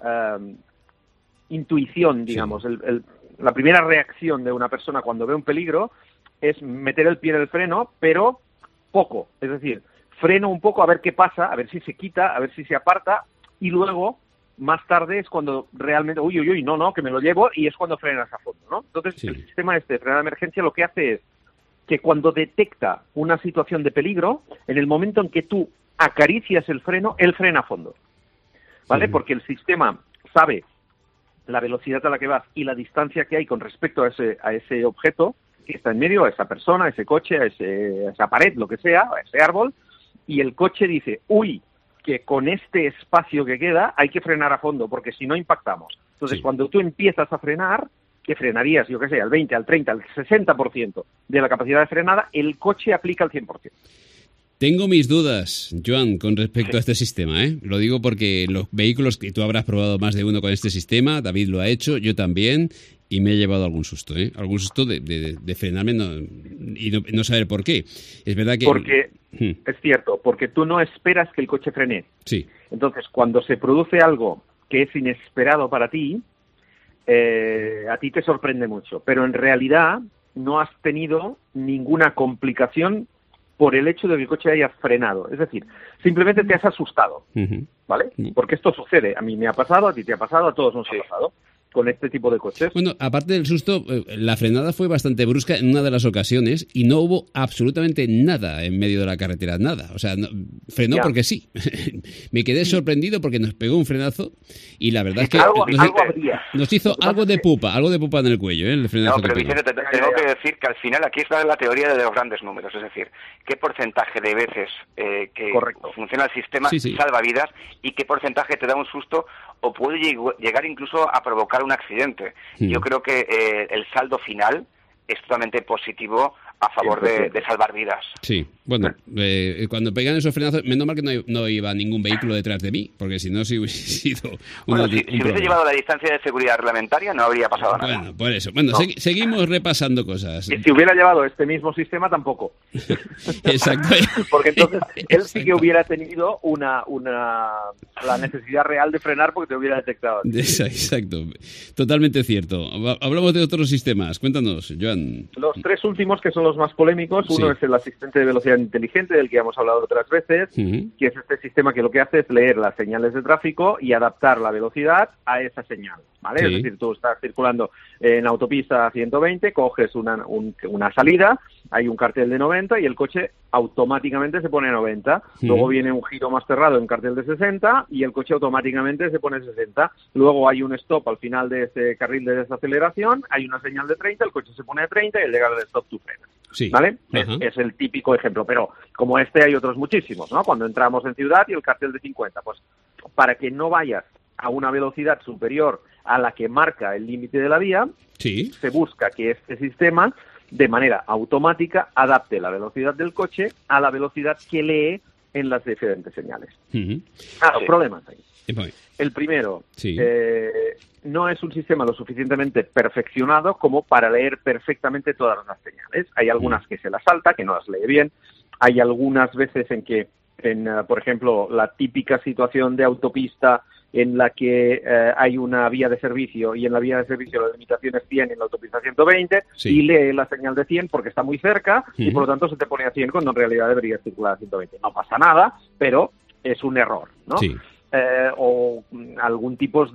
intuición, digamos, la primera reacción de una persona cuando ve un peligro es meter el pie en el freno, pero poco, es decir, freno un poco a ver qué pasa, a ver si se quita, a ver si se aparta, y luego más tarde es cuando realmente, no, que me lo llevo, y es cuando frenas a fondo, ¿no? Entonces, el sistema de frenada de emergencia lo que hace es que cuando detecta una situación de peligro, en el momento en que tú acaricias el freno, él frena a fondo, ¿vale? Porque el sistema sabe la velocidad a la que vas y la distancia que hay con respecto a ese objeto que está en medio, a esa persona, a ese coche, a esa pared, lo que sea, a ese árbol, y el coche dice, que con este espacio que queda hay que frenar a fondo, porque si no impactamos. Entonces, cuando tú empiezas a frenar, que frenarías, yo qué sé, al 20, al 30, al 60% de la capacidad de frenada, el coche aplica el 100%. Tengo mis dudas, Joan, con respecto a este sistema, ¿eh? Lo digo porque los vehículos, que tú habrás probado más de uno con este sistema, David lo ha hecho, yo también, y me he llevado algún susto, ¿eh? Algún susto de frenarme y no saber por qué. Es verdad que... Porque, es cierto, porque tú no esperas que el coche frene. Sí. Entonces, cuando se produce algo que es inesperado para ti, a ti te sorprende mucho. Pero en realidad no has tenido ninguna complicación por el hecho de que el coche haya frenado. Es decir, simplemente te has asustado, ¿vale? Porque esto sucede. A mí me ha pasado, a ti te ha pasado, a todos nos ha pasado con este tipo de coches. Bueno, aparte del susto, la frenada fue bastante brusca en una de las ocasiones y no hubo absolutamente nada en medio de la carretera, nada. O sea, frenó porque sí. Me quedé sorprendido porque nos pegó un frenazo y la verdad es que nos hizo algo de pupa en el cuello, el frenazo. No, pero Vicente, tengo que decir que al final aquí está la teoría de los grandes números, es decir, qué porcentaje de veces que funciona el sistema salva vidas y qué porcentaje te da un susto o puede llegar incluso a provocar un accidente. Yo creo que el saldo final es totalmente positivo a favor de salvar vidas. Sí, Bueno, cuando pegan esos frenazos, menos mal que no iba ningún vehículo detrás de mí, porque si no, si hubiese sido si hubiese llevado la distancia de seguridad reglamentaria, no habría pasado nada. Bueno, por eso. Bueno, seguimos repasando cosas. Y si hubiera llevado este mismo sistema, tampoco. Exacto. Porque entonces él sí que hubiera tenido la necesidad real de frenar porque te hubiera detectado. Exacto. Totalmente cierto. Hablamos de otros sistemas. Cuéntanos, Joan. Los 3 últimos, que son los más polémicos. Uno es el asistente de velocidad inteligente, del que hemos hablado otras veces, que es este sistema que lo que hace es leer las señales de tráfico y adaptar la velocidad a esa señal, ¿vale? Sí. Es decir, tú estás circulando en autopista a 120, coges una salida, hay un cartel de 90 y el coche automáticamente se pone a 90. Luego viene un giro más cerrado en cartel de 60 y el coche automáticamente se pone a 60. Luego hay un stop al final de ese carril de desaceleración, hay una señal de 30, el coche se pone a 30 y al llegar al stop tú frenas. Sí. ¿Vale? Es el típico ejemplo, pero como este hay otros muchísimos, ¿no? Cuando entramos en ciudad y el cartel de 50, pues para que no vayas a una velocidad superior a la que marca el límite de la vía, se busca que este sistema de manera automática adapte la velocidad del coche a la velocidad que lee en las diferentes señales. Los problemas ahí. El primero, no es un sistema lo suficientemente perfeccionado como para leer perfectamente todas las señales. Hay algunas que se las salta, que no las lee bien. Hay algunas veces en que, por ejemplo, la típica situación de autopista en la que hay una vía de servicio y en la vía de servicio la limitación es 100 en la autopista 120 y lee la señal de 100 porque está muy cerca y por lo tanto se te pone a 100 cuando en realidad debería circular a 120. No pasa nada, pero es un error, ¿no? O algún tipo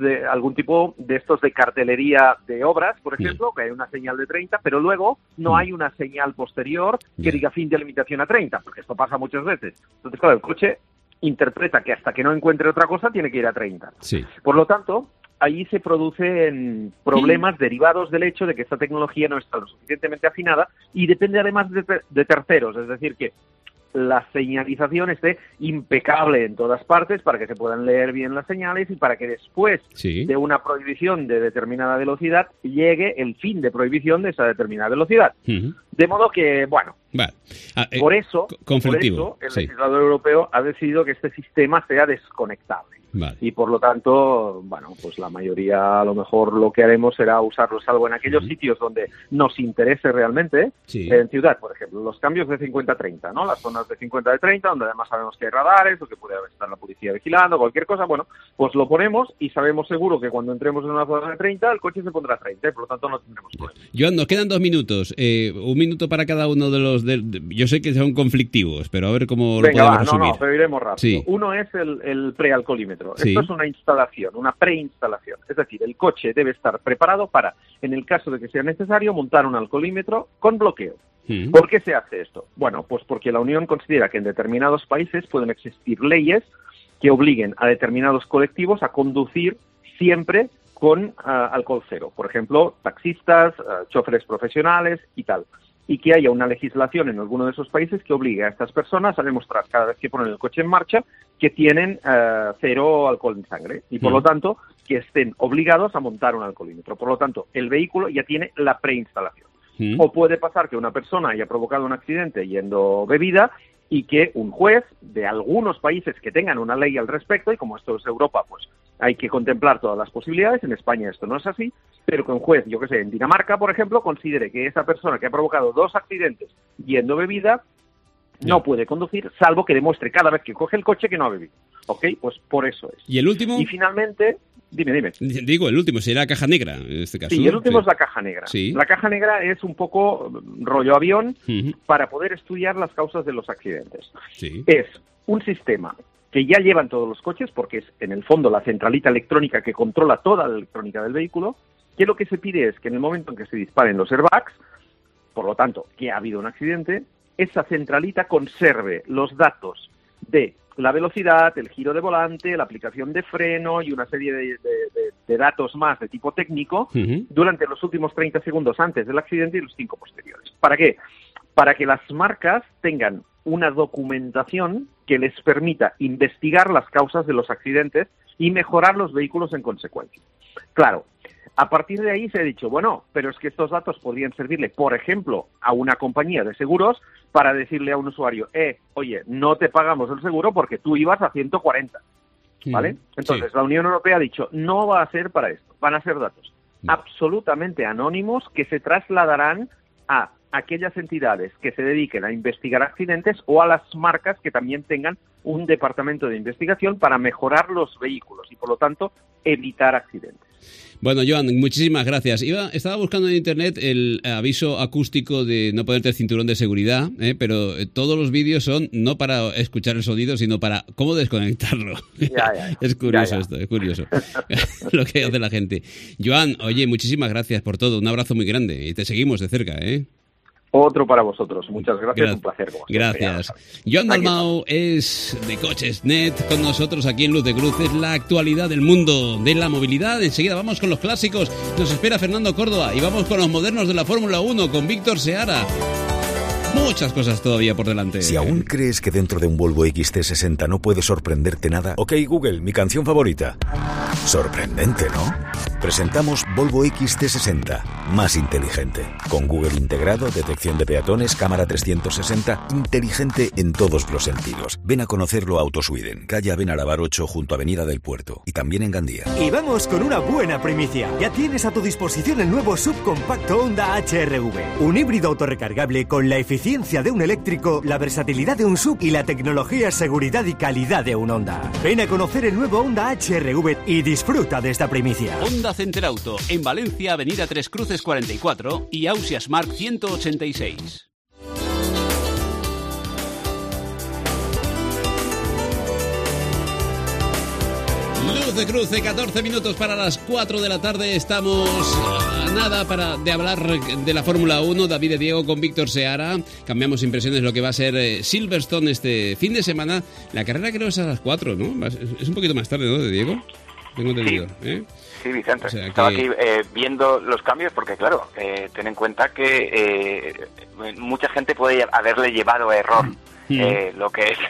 de estos de cartelería de obras, por ejemplo, que hay una señal de 30, pero luego no hay una señal posterior que diga fin de limitación a 30, porque esto pasa muchas veces. Entonces, claro, el coche interpreta que hasta que no encuentre otra cosa tiene que ir a 30. Por lo tanto, ahí se producen problemas derivados del hecho de que esta tecnología no está lo suficientemente afinada y depende además de terceros, es decir, que la señalización esté impecable en todas partes para que se puedan leer bien las señales y para que después de una prohibición de determinada velocidad llegue el fin de prohibición de esa determinada velocidad. De modo que, bueno, por eso el legislador europeo ha decidido que este sistema sea desconectable. Y por lo tanto, bueno, pues la mayoría a lo mejor lo que haremos será usarlo, salvo en aquellos sitios donde nos interese realmente, en ciudad, por ejemplo, los cambios de 50-30, ¿no? Las zonas de 50-30, donde además sabemos que hay radares o que puede estar la policía vigilando, cualquier cosa, bueno, pues lo ponemos y sabemos seguro que cuando entremos en una zona de 30, el coche se pondrá a 30, y por lo tanto no tendremos problema. Joan, nos quedan 2 minutos, 1 minuto para cada uno de los... yo sé que son conflictivos, pero a ver cómo lo podemos resumir. No, pero iremos rápido. Uno es el prealcoholímetro. Esto es una instalación, una preinstalación. Es decir, el coche debe estar preparado para, en el caso de que sea necesario, montar un alcoholímetro con bloqueo. ¿Por qué se hace esto? Bueno, pues porque la Unión considera que en determinados países pueden existir leyes que obliguen a determinados colectivos a conducir siempre con alcohol cero. Por ejemplo, taxistas, choferes profesionales y tal. Y que haya una legislación en alguno de esos países que obligue a estas personas a demostrar cada vez que ponen el coche en marcha que tienen 0 alcohol en sangre y por lo tanto que estén obligados a montar un alcoholímetro. Por lo tanto, el vehículo ya tiene la preinstalación. O puede pasar que una persona haya provocado un accidente yendo bebida y que un juez de algunos países que tengan una ley al respecto, y como esto es Europa, pues hay que contemplar todas las posibilidades. En España esto no es así, pero que un juez, yo que sé, en Dinamarca, por ejemplo, considere que esa persona que ha provocado 2 accidentes yendo bebida no puede conducir, salvo que demuestre cada vez que coge el coche que no ha bebido. ¿Ok? Pues por eso es. ¿Y el último? Y finalmente... Dime. Digo, el último será la caja negra, en este caso. Sí, el último es la caja negra. La caja negra es un poco rollo avión para poder estudiar las causas de los accidentes. Es un sistema que ya llevan todos los coches, porque es en el fondo la centralita electrónica que controla toda la electrónica del vehículo, que lo que se pide es que en el momento en que se disparen los airbags, por lo tanto, que ha habido un accidente, esa centralita conserve los datos de la velocidad, el giro de volante, la aplicación de freno y una serie de datos más de tipo técnico durante los últimos 30 segundos antes del accidente y los 5 posteriores. ¿Para qué? Para que las marcas tengan una documentación que les permita investigar las causas de los accidentes y mejorar los vehículos en consecuencia. Claro, a partir de ahí se ha dicho, bueno, pero es que estos datos podrían servirle, por ejemplo, a una compañía de seguros para decirle a un usuario, oye, no te pagamos el seguro porque tú ibas a 140, ¿vale? Entonces, la Unión Europea ha dicho, no va a ser para esto, van a ser datos absolutamente anónimos que se trasladarán a aquellas entidades que se dediquen a investigar accidentes o a las marcas que también tengan un departamento de investigación para mejorar los vehículos y, por lo tanto, evitar accidentes. Bueno, Joan, muchísimas gracias. Estaba buscando en internet el aviso acústico de no ponerte el cinturón de seguridad, pero todos los vídeos son no para escuchar el sonido, sino para cómo desconectarlo. Ya. Es curioso esto, es curioso lo que hace la gente. Joan, oye, muchísimas gracias por todo. Un abrazo muy grande y te seguimos de cerca, ¿eh? Otro para vosotros. Muchas gracias. Un placer. Como gracias. Joan Dalmau es de Coches.net con nosotros aquí en Luz de Cruz. Es la actualidad del mundo de la movilidad. Enseguida vamos con los clásicos. Nos espera Fernando Córdoba y vamos con los modernos de la Fórmula 1 con Víctor Seara. Muchas cosas todavía por delante. Si aún crees que dentro de un Volvo XT60 no puede sorprenderte nada, OK Google, mi canción favorita. Sorprendente, ¿no? Presentamos Volvo XT60, más inteligente. Con Google integrado, detección de peatones, cámara 360, inteligente en todos los sentidos. Ven a conocerlo a Autosweden, calle Benarabar 8 junto a Avenida del Puerto y también en Gandía. Y vamos con una buena primicia. Ya tienes a tu disposición el nuevo subcompacto Honda HR-V. Un híbrido autorrecargable con la eficiencia de un eléctrico, la versatilidad de un sub y la tecnología, seguridad y calidad de un Honda. Ven a conocer el nuevo Honda HR-V y disfruta de esta primicia. Honda Center Auto, en Valencia, Avenida Tres Cruces 44 y Ausias Mark 186. Luz de Cruce, 14 minutos para las 4 de la tarde. Estamos a nada de hablar de la Fórmula 1. David de Diego con Víctor Seara. Cambiamos impresiones lo que va a ser Silverstone este fin de semana. La carrera creo es a las 4, ¿no? Es un poquito más tarde, ¿no, de Diego? Tengo entendido, Sí, Vicente. O sea, Estaba aquí viendo los cambios porque, claro, ten en cuenta que mucha gente puede haberle llevado a error lo que es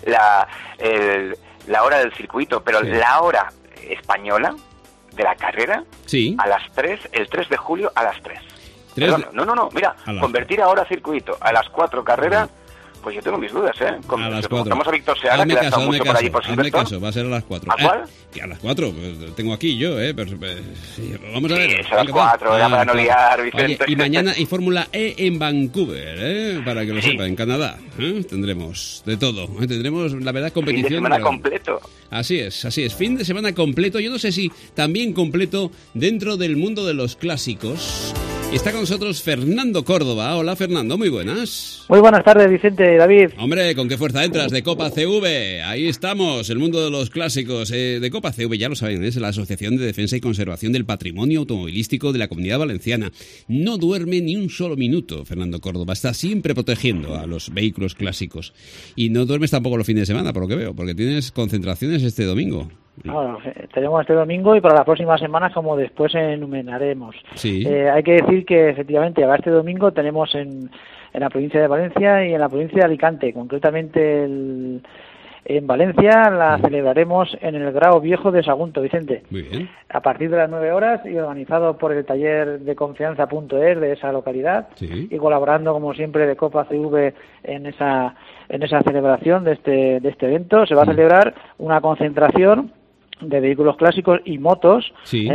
la hora del circuito, pero la hora española de la carrera a las 3, el 3 de julio a las 3. Perdón, no, mira, convertir ahora circuito a las 4 carreras, pues yo tengo mis dudas, ¿eh? A las 4. Vamos a Víctor Seara, que le ha estado mucho por allí por Silverstone. Hazme caso, va a ser a las 4. ¿A cuál? A las 4, pues, tengo aquí yo, pero sí, vamos a ver. Es a las 4, ya para no liar, Vicente. Oye, y mañana hay Fórmula E en Vancouver, para que lo sepa, en Canadá. Tendremos de todo, tendremos, la verdad, competición. Fin de semana completo. Así es, fin de semana completo. Yo no sé si también completo dentro del mundo de los clásicos. Está con nosotros Fernando Córdoba. Hola, Fernando, muy buenas. Muy buenas tardes, Vicente, David. Hombre, ¿con qué fuerza entras? De Copa CV. Ahí estamos, el mundo de los clásicos. De Copa CV, ya lo saben, es la Asociación de Defensa y Conservación del Patrimonio Automovilístico de la Comunidad Valenciana. No duerme ni un solo minuto, Fernando Córdoba. Está siempre protegiendo a los vehículos clásicos. Y no duermes tampoco los fines de semana, por lo que veo, porque tienes concentraciones este domingo. Bueno, tenemos este domingo y para las próximas semanas, como después enumeraremos. Sí. Hay que decir que efectivamente para este domingo tenemos en la provincia de Valencia y en la provincia de Alicante, concretamente en Valencia la celebraremos en el Grao Viejo de Sagunto, Vicente. Muy bien. A partir de las 9 horas y organizado por el taller de confianza.es de esa localidad y colaborando como siempre de Copa CV en esa celebración de este evento. Se va a celebrar una concentración de vehículos clásicos y motos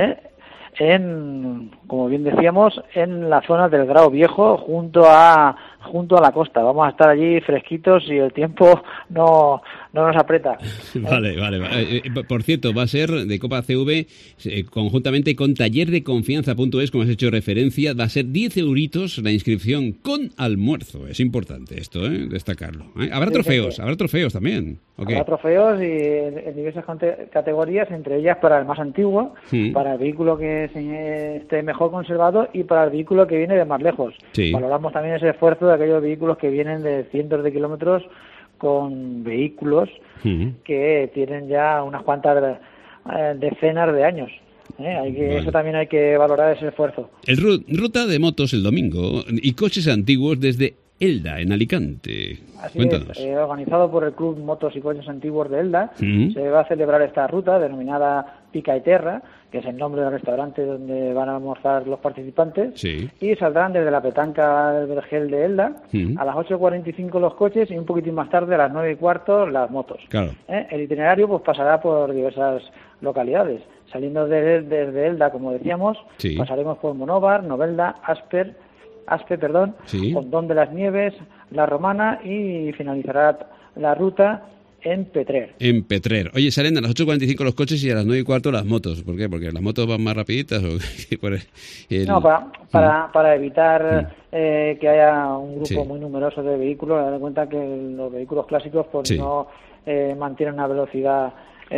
como bien decíamos, en la zona del Grao Viejo junto a la costa. Vamos a estar allí fresquitos y el tiempo no nos aprieta. Vale. Por cierto, va a ser de Copa CV conjuntamente con taller de confianza.es, como has hecho referencia. Va a ser 10 euritos la inscripción con almuerzo. Es importante esto, destacarlo. Habrá trofeos también. Habrá trofeos y en diversas categorías, entre ellas para el más antiguo, para el vehículo que esté mejor conservado y para el vehículo que viene de más lejos. Valoramos también ese esfuerzo de aquellos vehículos que vienen de cientos de kilómetros con vehículos que tienen ya unas cuantas decenas de años. Eso también hay que valorar ese esfuerzo. Ruta de motos el domingo y coches antiguos desde Elda, en Alicante. Así Cuéntanos. es, organizado por el Club Motos y Coches Antiguos de Elda, se va a celebrar esta ruta denominada Pica y Terra, que es el nombre del restaurante donde van a almorzar los participantes, y saldrán desde la petanca del Vergel de Elda a las 8:45 los coches y un poquitín más tarde a las 9:15 las motos. Claro. El itinerario pues pasará por diversas localidades. Saliendo desde Elda, como decíamos, pasaremos por Monóvar, Novelda, Aspe, Fondón de las Nieves, La Romana y finalizará la ruta en Petrer. En Petrer. Oye, salen a las 8:45 los coches y a las 9:15 las motos. ¿Por qué? ¿Porque las motos van más rapiditas? ¿O No, para evitar que haya un grupo muy numeroso de vehículos. Dar en cuenta que los vehículos clásicos pues no mantienen una velocidad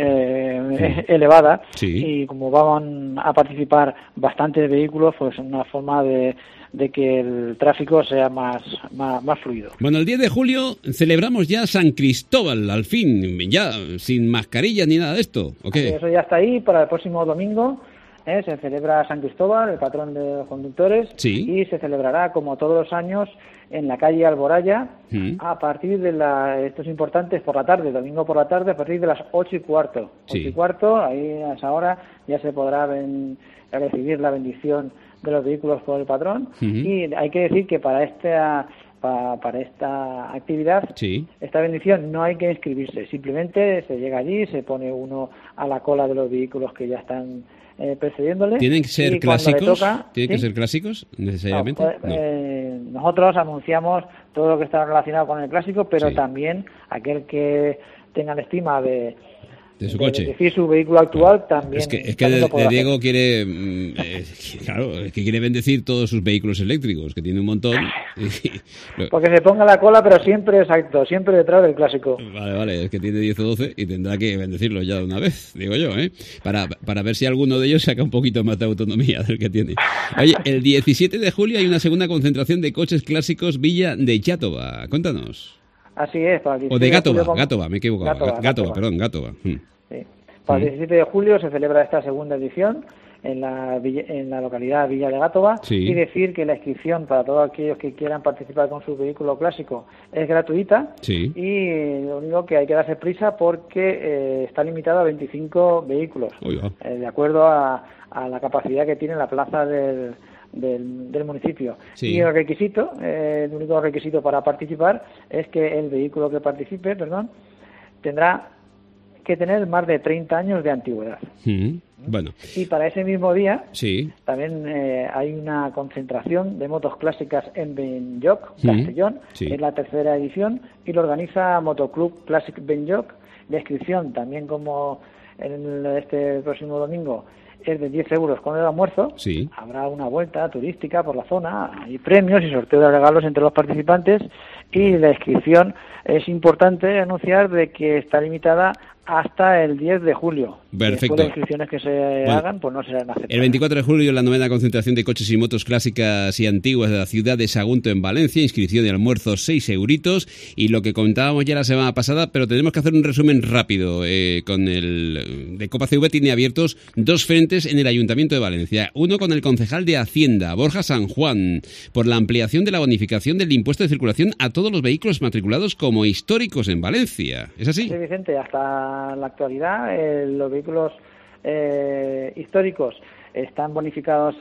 elevada y como van a participar bastantes vehículos, pues es una forma de que el tráfico sea más fluido. Bueno, el 10 de julio celebramos ya San Cristóbal, al fin, ya sin mascarilla ni nada de esto, ¿o qué? Eso ya está ahí para el próximo domingo. Se celebra San Cristóbal, el patrón de los conductores, y se celebrará como todos los años en la calle Alboraya a partir de esto es importante, por la tarde, domingo por la tarde, a partir de las 8:15. 8:15, ahí a esa hora ya se podrá recibir la bendición de los vehículos por el patrón, y hay que decir que para esta actividad, esta bendición, no hay que inscribirse, simplemente se llega allí, se pone uno a la cola de los vehículos que ya están precediéndole. ¿Tienen que ser clásicos? ¿Tienen que ser clásicos necesariamente? Nosotros anunciamos todo lo que está relacionado con el clásico, pero también aquel que tenga la estima de su coche. Decir su vehículo actual también. Es que de Diego quiere, claro, es que quiere bendecir todos sus vehículos eléctricos, que tiene un montón. Porque se ponga la cola, pero siempre detrás del clásico. Vale, es que tiene 10 o 12 y tendrá que bendecirlos ya de una vez, digo yo, para ver si alguno de ellos saca un poquito más de autonomía del que tiene. Oye, el 17 de julio hay una segunda concentración de coches clásicos Villa de Gátova. Cuéntanos. Así es, para el 17 o de Gátova, de julio, Gátova, me he equivocado. Gátova. Para el 17 de julio se celebra esta segunda edición en la localidad de Villa de Gátova, y decir que la inscripción para todos aquellos que quieran participar con su vehículo clásico es gratuita, y lo único que hay que darse prisa porque está limitado a 25 vehículos, de acuerdo a la capacidad que tiene la plaza del municipio. Y el único requisito para participar es que el vehículo que participe, tendrá que tener más de 30 años de antigüedad. Bueno. Y para ese mismo día también hay una concentración de motos clásicas en Benlloc, Castellón, es la tercera edición, y lo organiza Motoclub Classic Benlloc. La inscripción, también como en este próximo domingo, es de 10 euros con el almuerzo. Habrá una vuelta turística por la zona, hay premios y sorteo de regalos entre los participantes, y la inscripción es importante anunciar de que está limitada hasta el 10 de julio. Perfecto. Después de las inscripciones que se hagan, pues no serán aceptadas. El 24 de julio, la 9ª concentración de coches y motos clásicas y antiguas de la ciudad de Sagunto, en Valencia. Inscripción y almuerzo 6 euritos. Y lo que comentábamos ya la semana pasada, pero tenemos que hacer un resumen rápido. Con el de Copa CV tiene abiertos 2 frentes en el Ayuntamiento de Valencia. Uno con el concejal de Hacienda, Borja San Juan, por la ampliación de la bonificación del impuesto de circulación a todos los vehículos matriculados como históricos en Valencia. ¿Es así? Sí, Vicente, hasta la actualidad los vehículos históricos están bonificados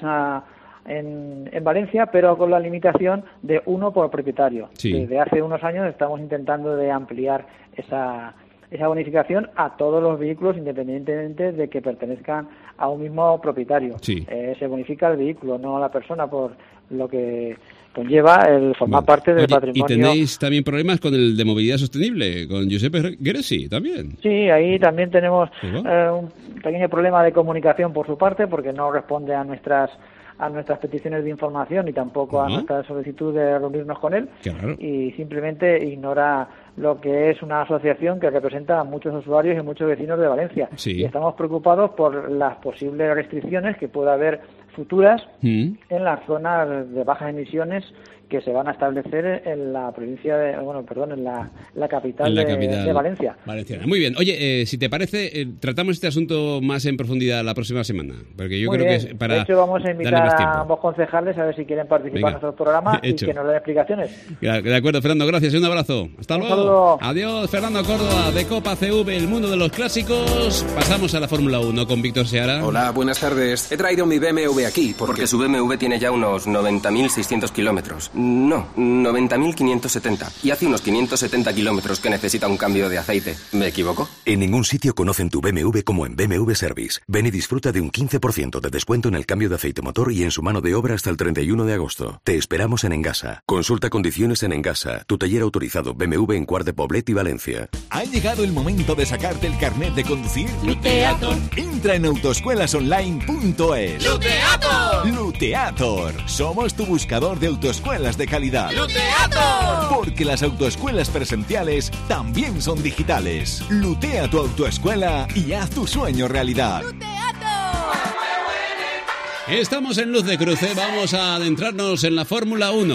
en Valencia, pero con la limitación de uno por propietario. Desde hace unos años estamos intentando de ampliar esa bonificación a todos los vehículos, independientemente de que pertenezcan a un mismo propietario. Se bonifica el vehículo, no a la persona, por lo que conlleva el formar parte del patrimonio. ¿Y tenéis también problemas con el de movilidad sostenible, con Giuseppe Gresi también? Sí, ahí también tenemos un pequeño problema de comunicación por su parte, porque no responde a nuestras peticiones de información y tampoco a nuestra solicitud de reunirnos con él, y simplemente ignora lo que es una asociación que representa a muchos usuarios y muchos vecinos de Valencia. Y estamos preocupados por las posibles restricciones que pueda haber futuras en las zonas de bajas emisiones que se van a establecer en la provincia de, en la capital de Valencia. Valenciana. Muy bien. Oye, si te parece, tratamos este asunto más en profundidad la próxima semana, porque yo creo que es para de hecho, vamos a invitar a ambos concejales a ver si quieren participar en nuestro programa y que nos den explicaciones. De acuerdo, Fernando, gracias y un abrazo. Hasta luego. Saludo. Adiós, Fernando Córdoba, de Copa CV, el mundo de los clásicos. Pasamos a la Fórmula 1 con Víctor Seara. Hola, buenas tardes. He traído mi BMW aquí porque su BMW tiene ya unos 90.600 kilómetros. No, 90.570. Y hace unos 570 kilómetros que necesita un cambio de aceite. ¿Me equivoco? En ningún sitio conocen tu BMW como en BMW Service. Ven y disfruta de un 15% de descuento en el cambio de aceite motor y en su mano de obra hasta el 31 de agosto. Te esperamos en Engasa. Consulta condiciones en Engasa, tu taller autorizado BMW en Quart de Poblet y Valencia. ¿Ha llegado el momento de sacarte el carnet de conducir? Luteator. Entra en autoescuelasonline.es. ¡Luteator! Luteator. Somos tu buscador de autoescuelas de calidad. ¡Luteator! Porque las autoescuelas presenciales también son digitales. Lutea tu autoescuela y haz tu sueño realidad. Estamos en Luz de Cruce, vamos a adentrarnos en la Fórmula 1.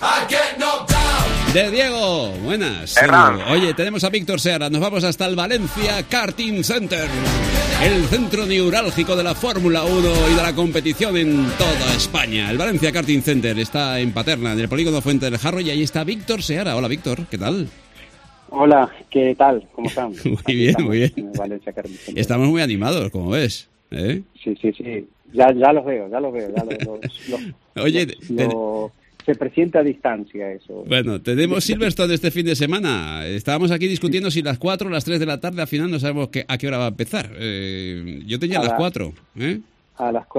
De Diego, buenas. Oye, tenemos a Víctor Seara, nos vamos hasta el Valencia Karting Center, el centro neurálgico de la Fórmula 1 y de la competición en toda España. El Valencia Karting Center está en Paterna, en el polígono Fuente del Jarro, y ahí está Víctor Seara. Hola, Víctor, ¿qué tal? Hola, ¿qué tal? ¿Cómo están? Muy bien, muy bien. Estamos muy animados, como ves. Sí. Ya los veo. Oye, se presienta a distancia eso. Bueno, tenemos Silverstone este fin de semana. Estábamos aquí discutiendo si las 4 o las 3 de la tarde, al final no sabemos a qué hora va a empezar. Yo tenía las 4. A las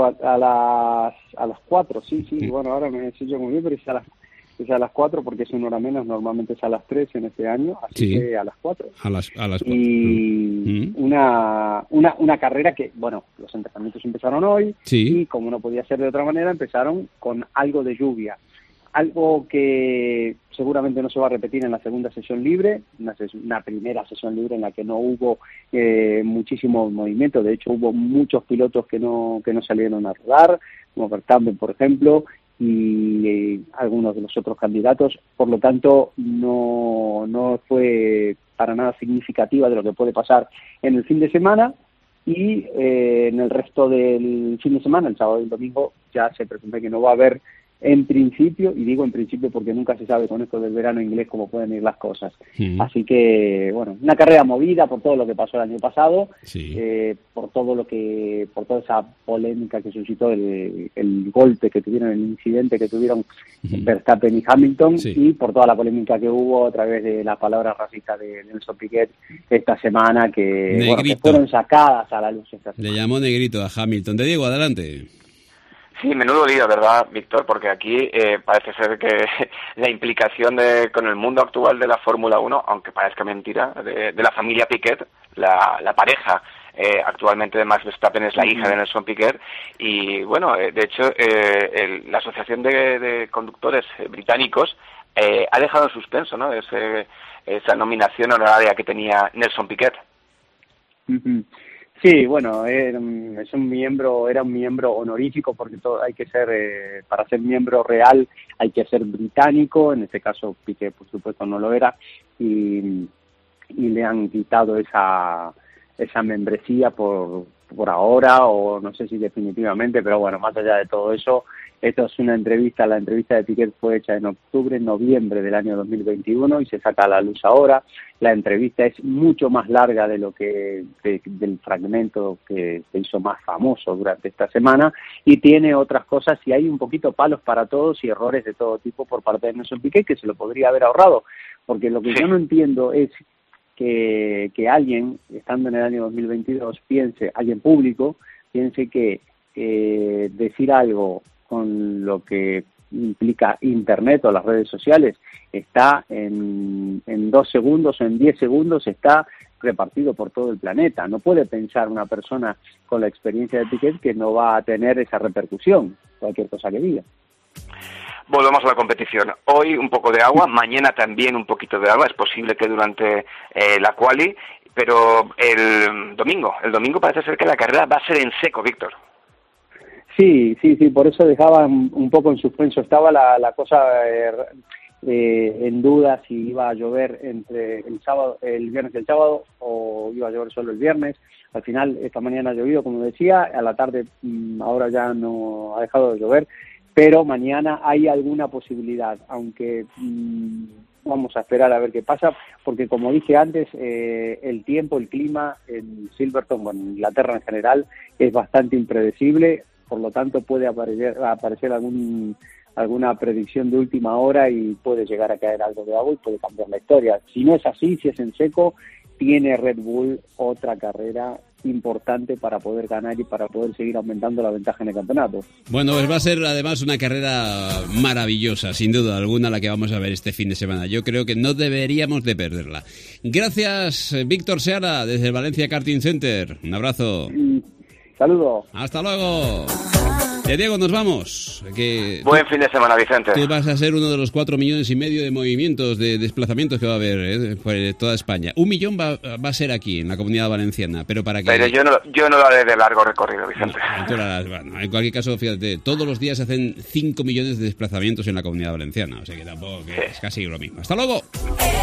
4, sí. Bueno, ahora me decís yo muy bien, pero es a las 4 porque es una hora menos, normalmente es a las 3 en este año, así que a las 4. A las 4. Y una carrera que, bueno, los entrenamientos empezaron hoy y como no podía ser de otra manera, empezaron con algo de lluvia. Algo que seguramente no se va a repetir en la segunda sesión libre, una primera sesión libre en la que no hubo muchísimo movimiento. De hecho, hubo muchos pilotos que no salieron a rodar, como Verstappen, por ejemplo, y algunos de los otros candidatos. Por lo tanto, no fue para nada significativa de lo que puede pasar en el fin de semana. Y en el resto del fin de semana, el sábado y el domingo, ya se presume que no va a haber, en principio, y digo en principio porque nunca se sabe con esto del verano inglés cómo pueden ir las cosas. Así que, bueno, una carrera movida por todo lo que pasó el año pasado, por toda esa polémica que suscitó el golpe que tuvieron, el incidente que tuvieron Verstappen y Hamilton, y por toda la polémica que hubo a través de las palabras racistas de Nelson Piquet esta semana, que fueron sacadas a la luz. Le llamó negrito a Hamilton. Te digo, adelante. Sí, menudo lío, ¿verdad, Víctor? Porque aquí parece ser que la implicación con el mundo actual de la Fórmula 1, aunque parezca mentira, de la familia Piquet, la pareja actualmente de Max Verstappen es la hija de Nelson Piquet, y bueno, de hecho, la Asociación de Conductores Británicos ha dejado en suspenso, ¿no?, esa nominación honoraria que tenía Nelson Piquet. Sí, bueno, era un miembro honorífico, porque hay que ser, para ser miembro real hay que ser británico. En este caso Piqué, por supuesto, no lo era, y le han quitado esa membresía por ahora, o no sé si definitivamente, pero bueno, más allá de todo eso, esto es la entrevista de Piquet fue hecha en noviembre del año 2021 y se saca a la luz ahora. La entrevista es mucho más larga del fragmento que se hizo más famoso durante esta semana, y tiene otras cosas, y hay un poquito palos para todos y errores de todo tipo por parte de Nelson Piquet, que se lo podría haber ahorrado, porque lo que yo no entiendo es que alguien, estando en el año 2022, alguien público, piense que decir algo con lo que implica Internet o las redes sociales está en 2 segundos o en 10 segundos, está repartido por todo el planeta. No puede pensar una persona con la experiencia de Piquet que no va a tener esa repercusión, cualquier cosa que diga. Volvemos a la competición. Hoy un poco de agua, mañana también un poquito de agua. Es posible que durante la quali, pero el domingo parece ser que la carrera va a ser en seco, Víctor. Sí, por eso dejaba un poco en suspenso. Estaba la cosa en duda si iba a llover entre el viernes y el sábado o iba a llover solo el viernes. Al final, esta mañana ha llovido, como decía, a la tarde ahora ya no ha dejado de llover, pero mañana hay alguna posibilidad, aunque vamos a esperar a ver qué pasa, porque como dije antes, el tiempo, el clima en Silverstone, en Inglaterra en general, es bastante impredecible, por lo tanto puede aparecer alguna predicción de última hora y puede llegar a caer algo de agua y puede cambiar la historia. Si no es así, si es en seco, tiene Red Bull otra carrera importante para poder ganar y para poder seguir aumentando la ventaja en el campeonato. Bueno, pues va a ser además una carrera maravillosa, sin duda alguna, la que vamos a ver este fin de semana. Yo creo que no deberíamos de perderla. Gracias, Víctor Seara, desde el Valencia Karting Center. Un abrazo. Saludos. Hasta luego. Diego, nos vamos. Buen fin de semana, Vicente. Tú vas a ser uno de los 4,5 millones de movimientos, de desplazamientos que va a haber por toda España. 1 millón va a ser aquí, en la Comunidad Valenciana. Pero yo no lo haré de largo recorrido, Vicente. Bueno, en cualquier caso, fíjate, todos los días se hacen 5 millones de desplazamientos en la Comunidad Valenciana. O sea que tampoco es casi lo mismo. ¡Hasta luego!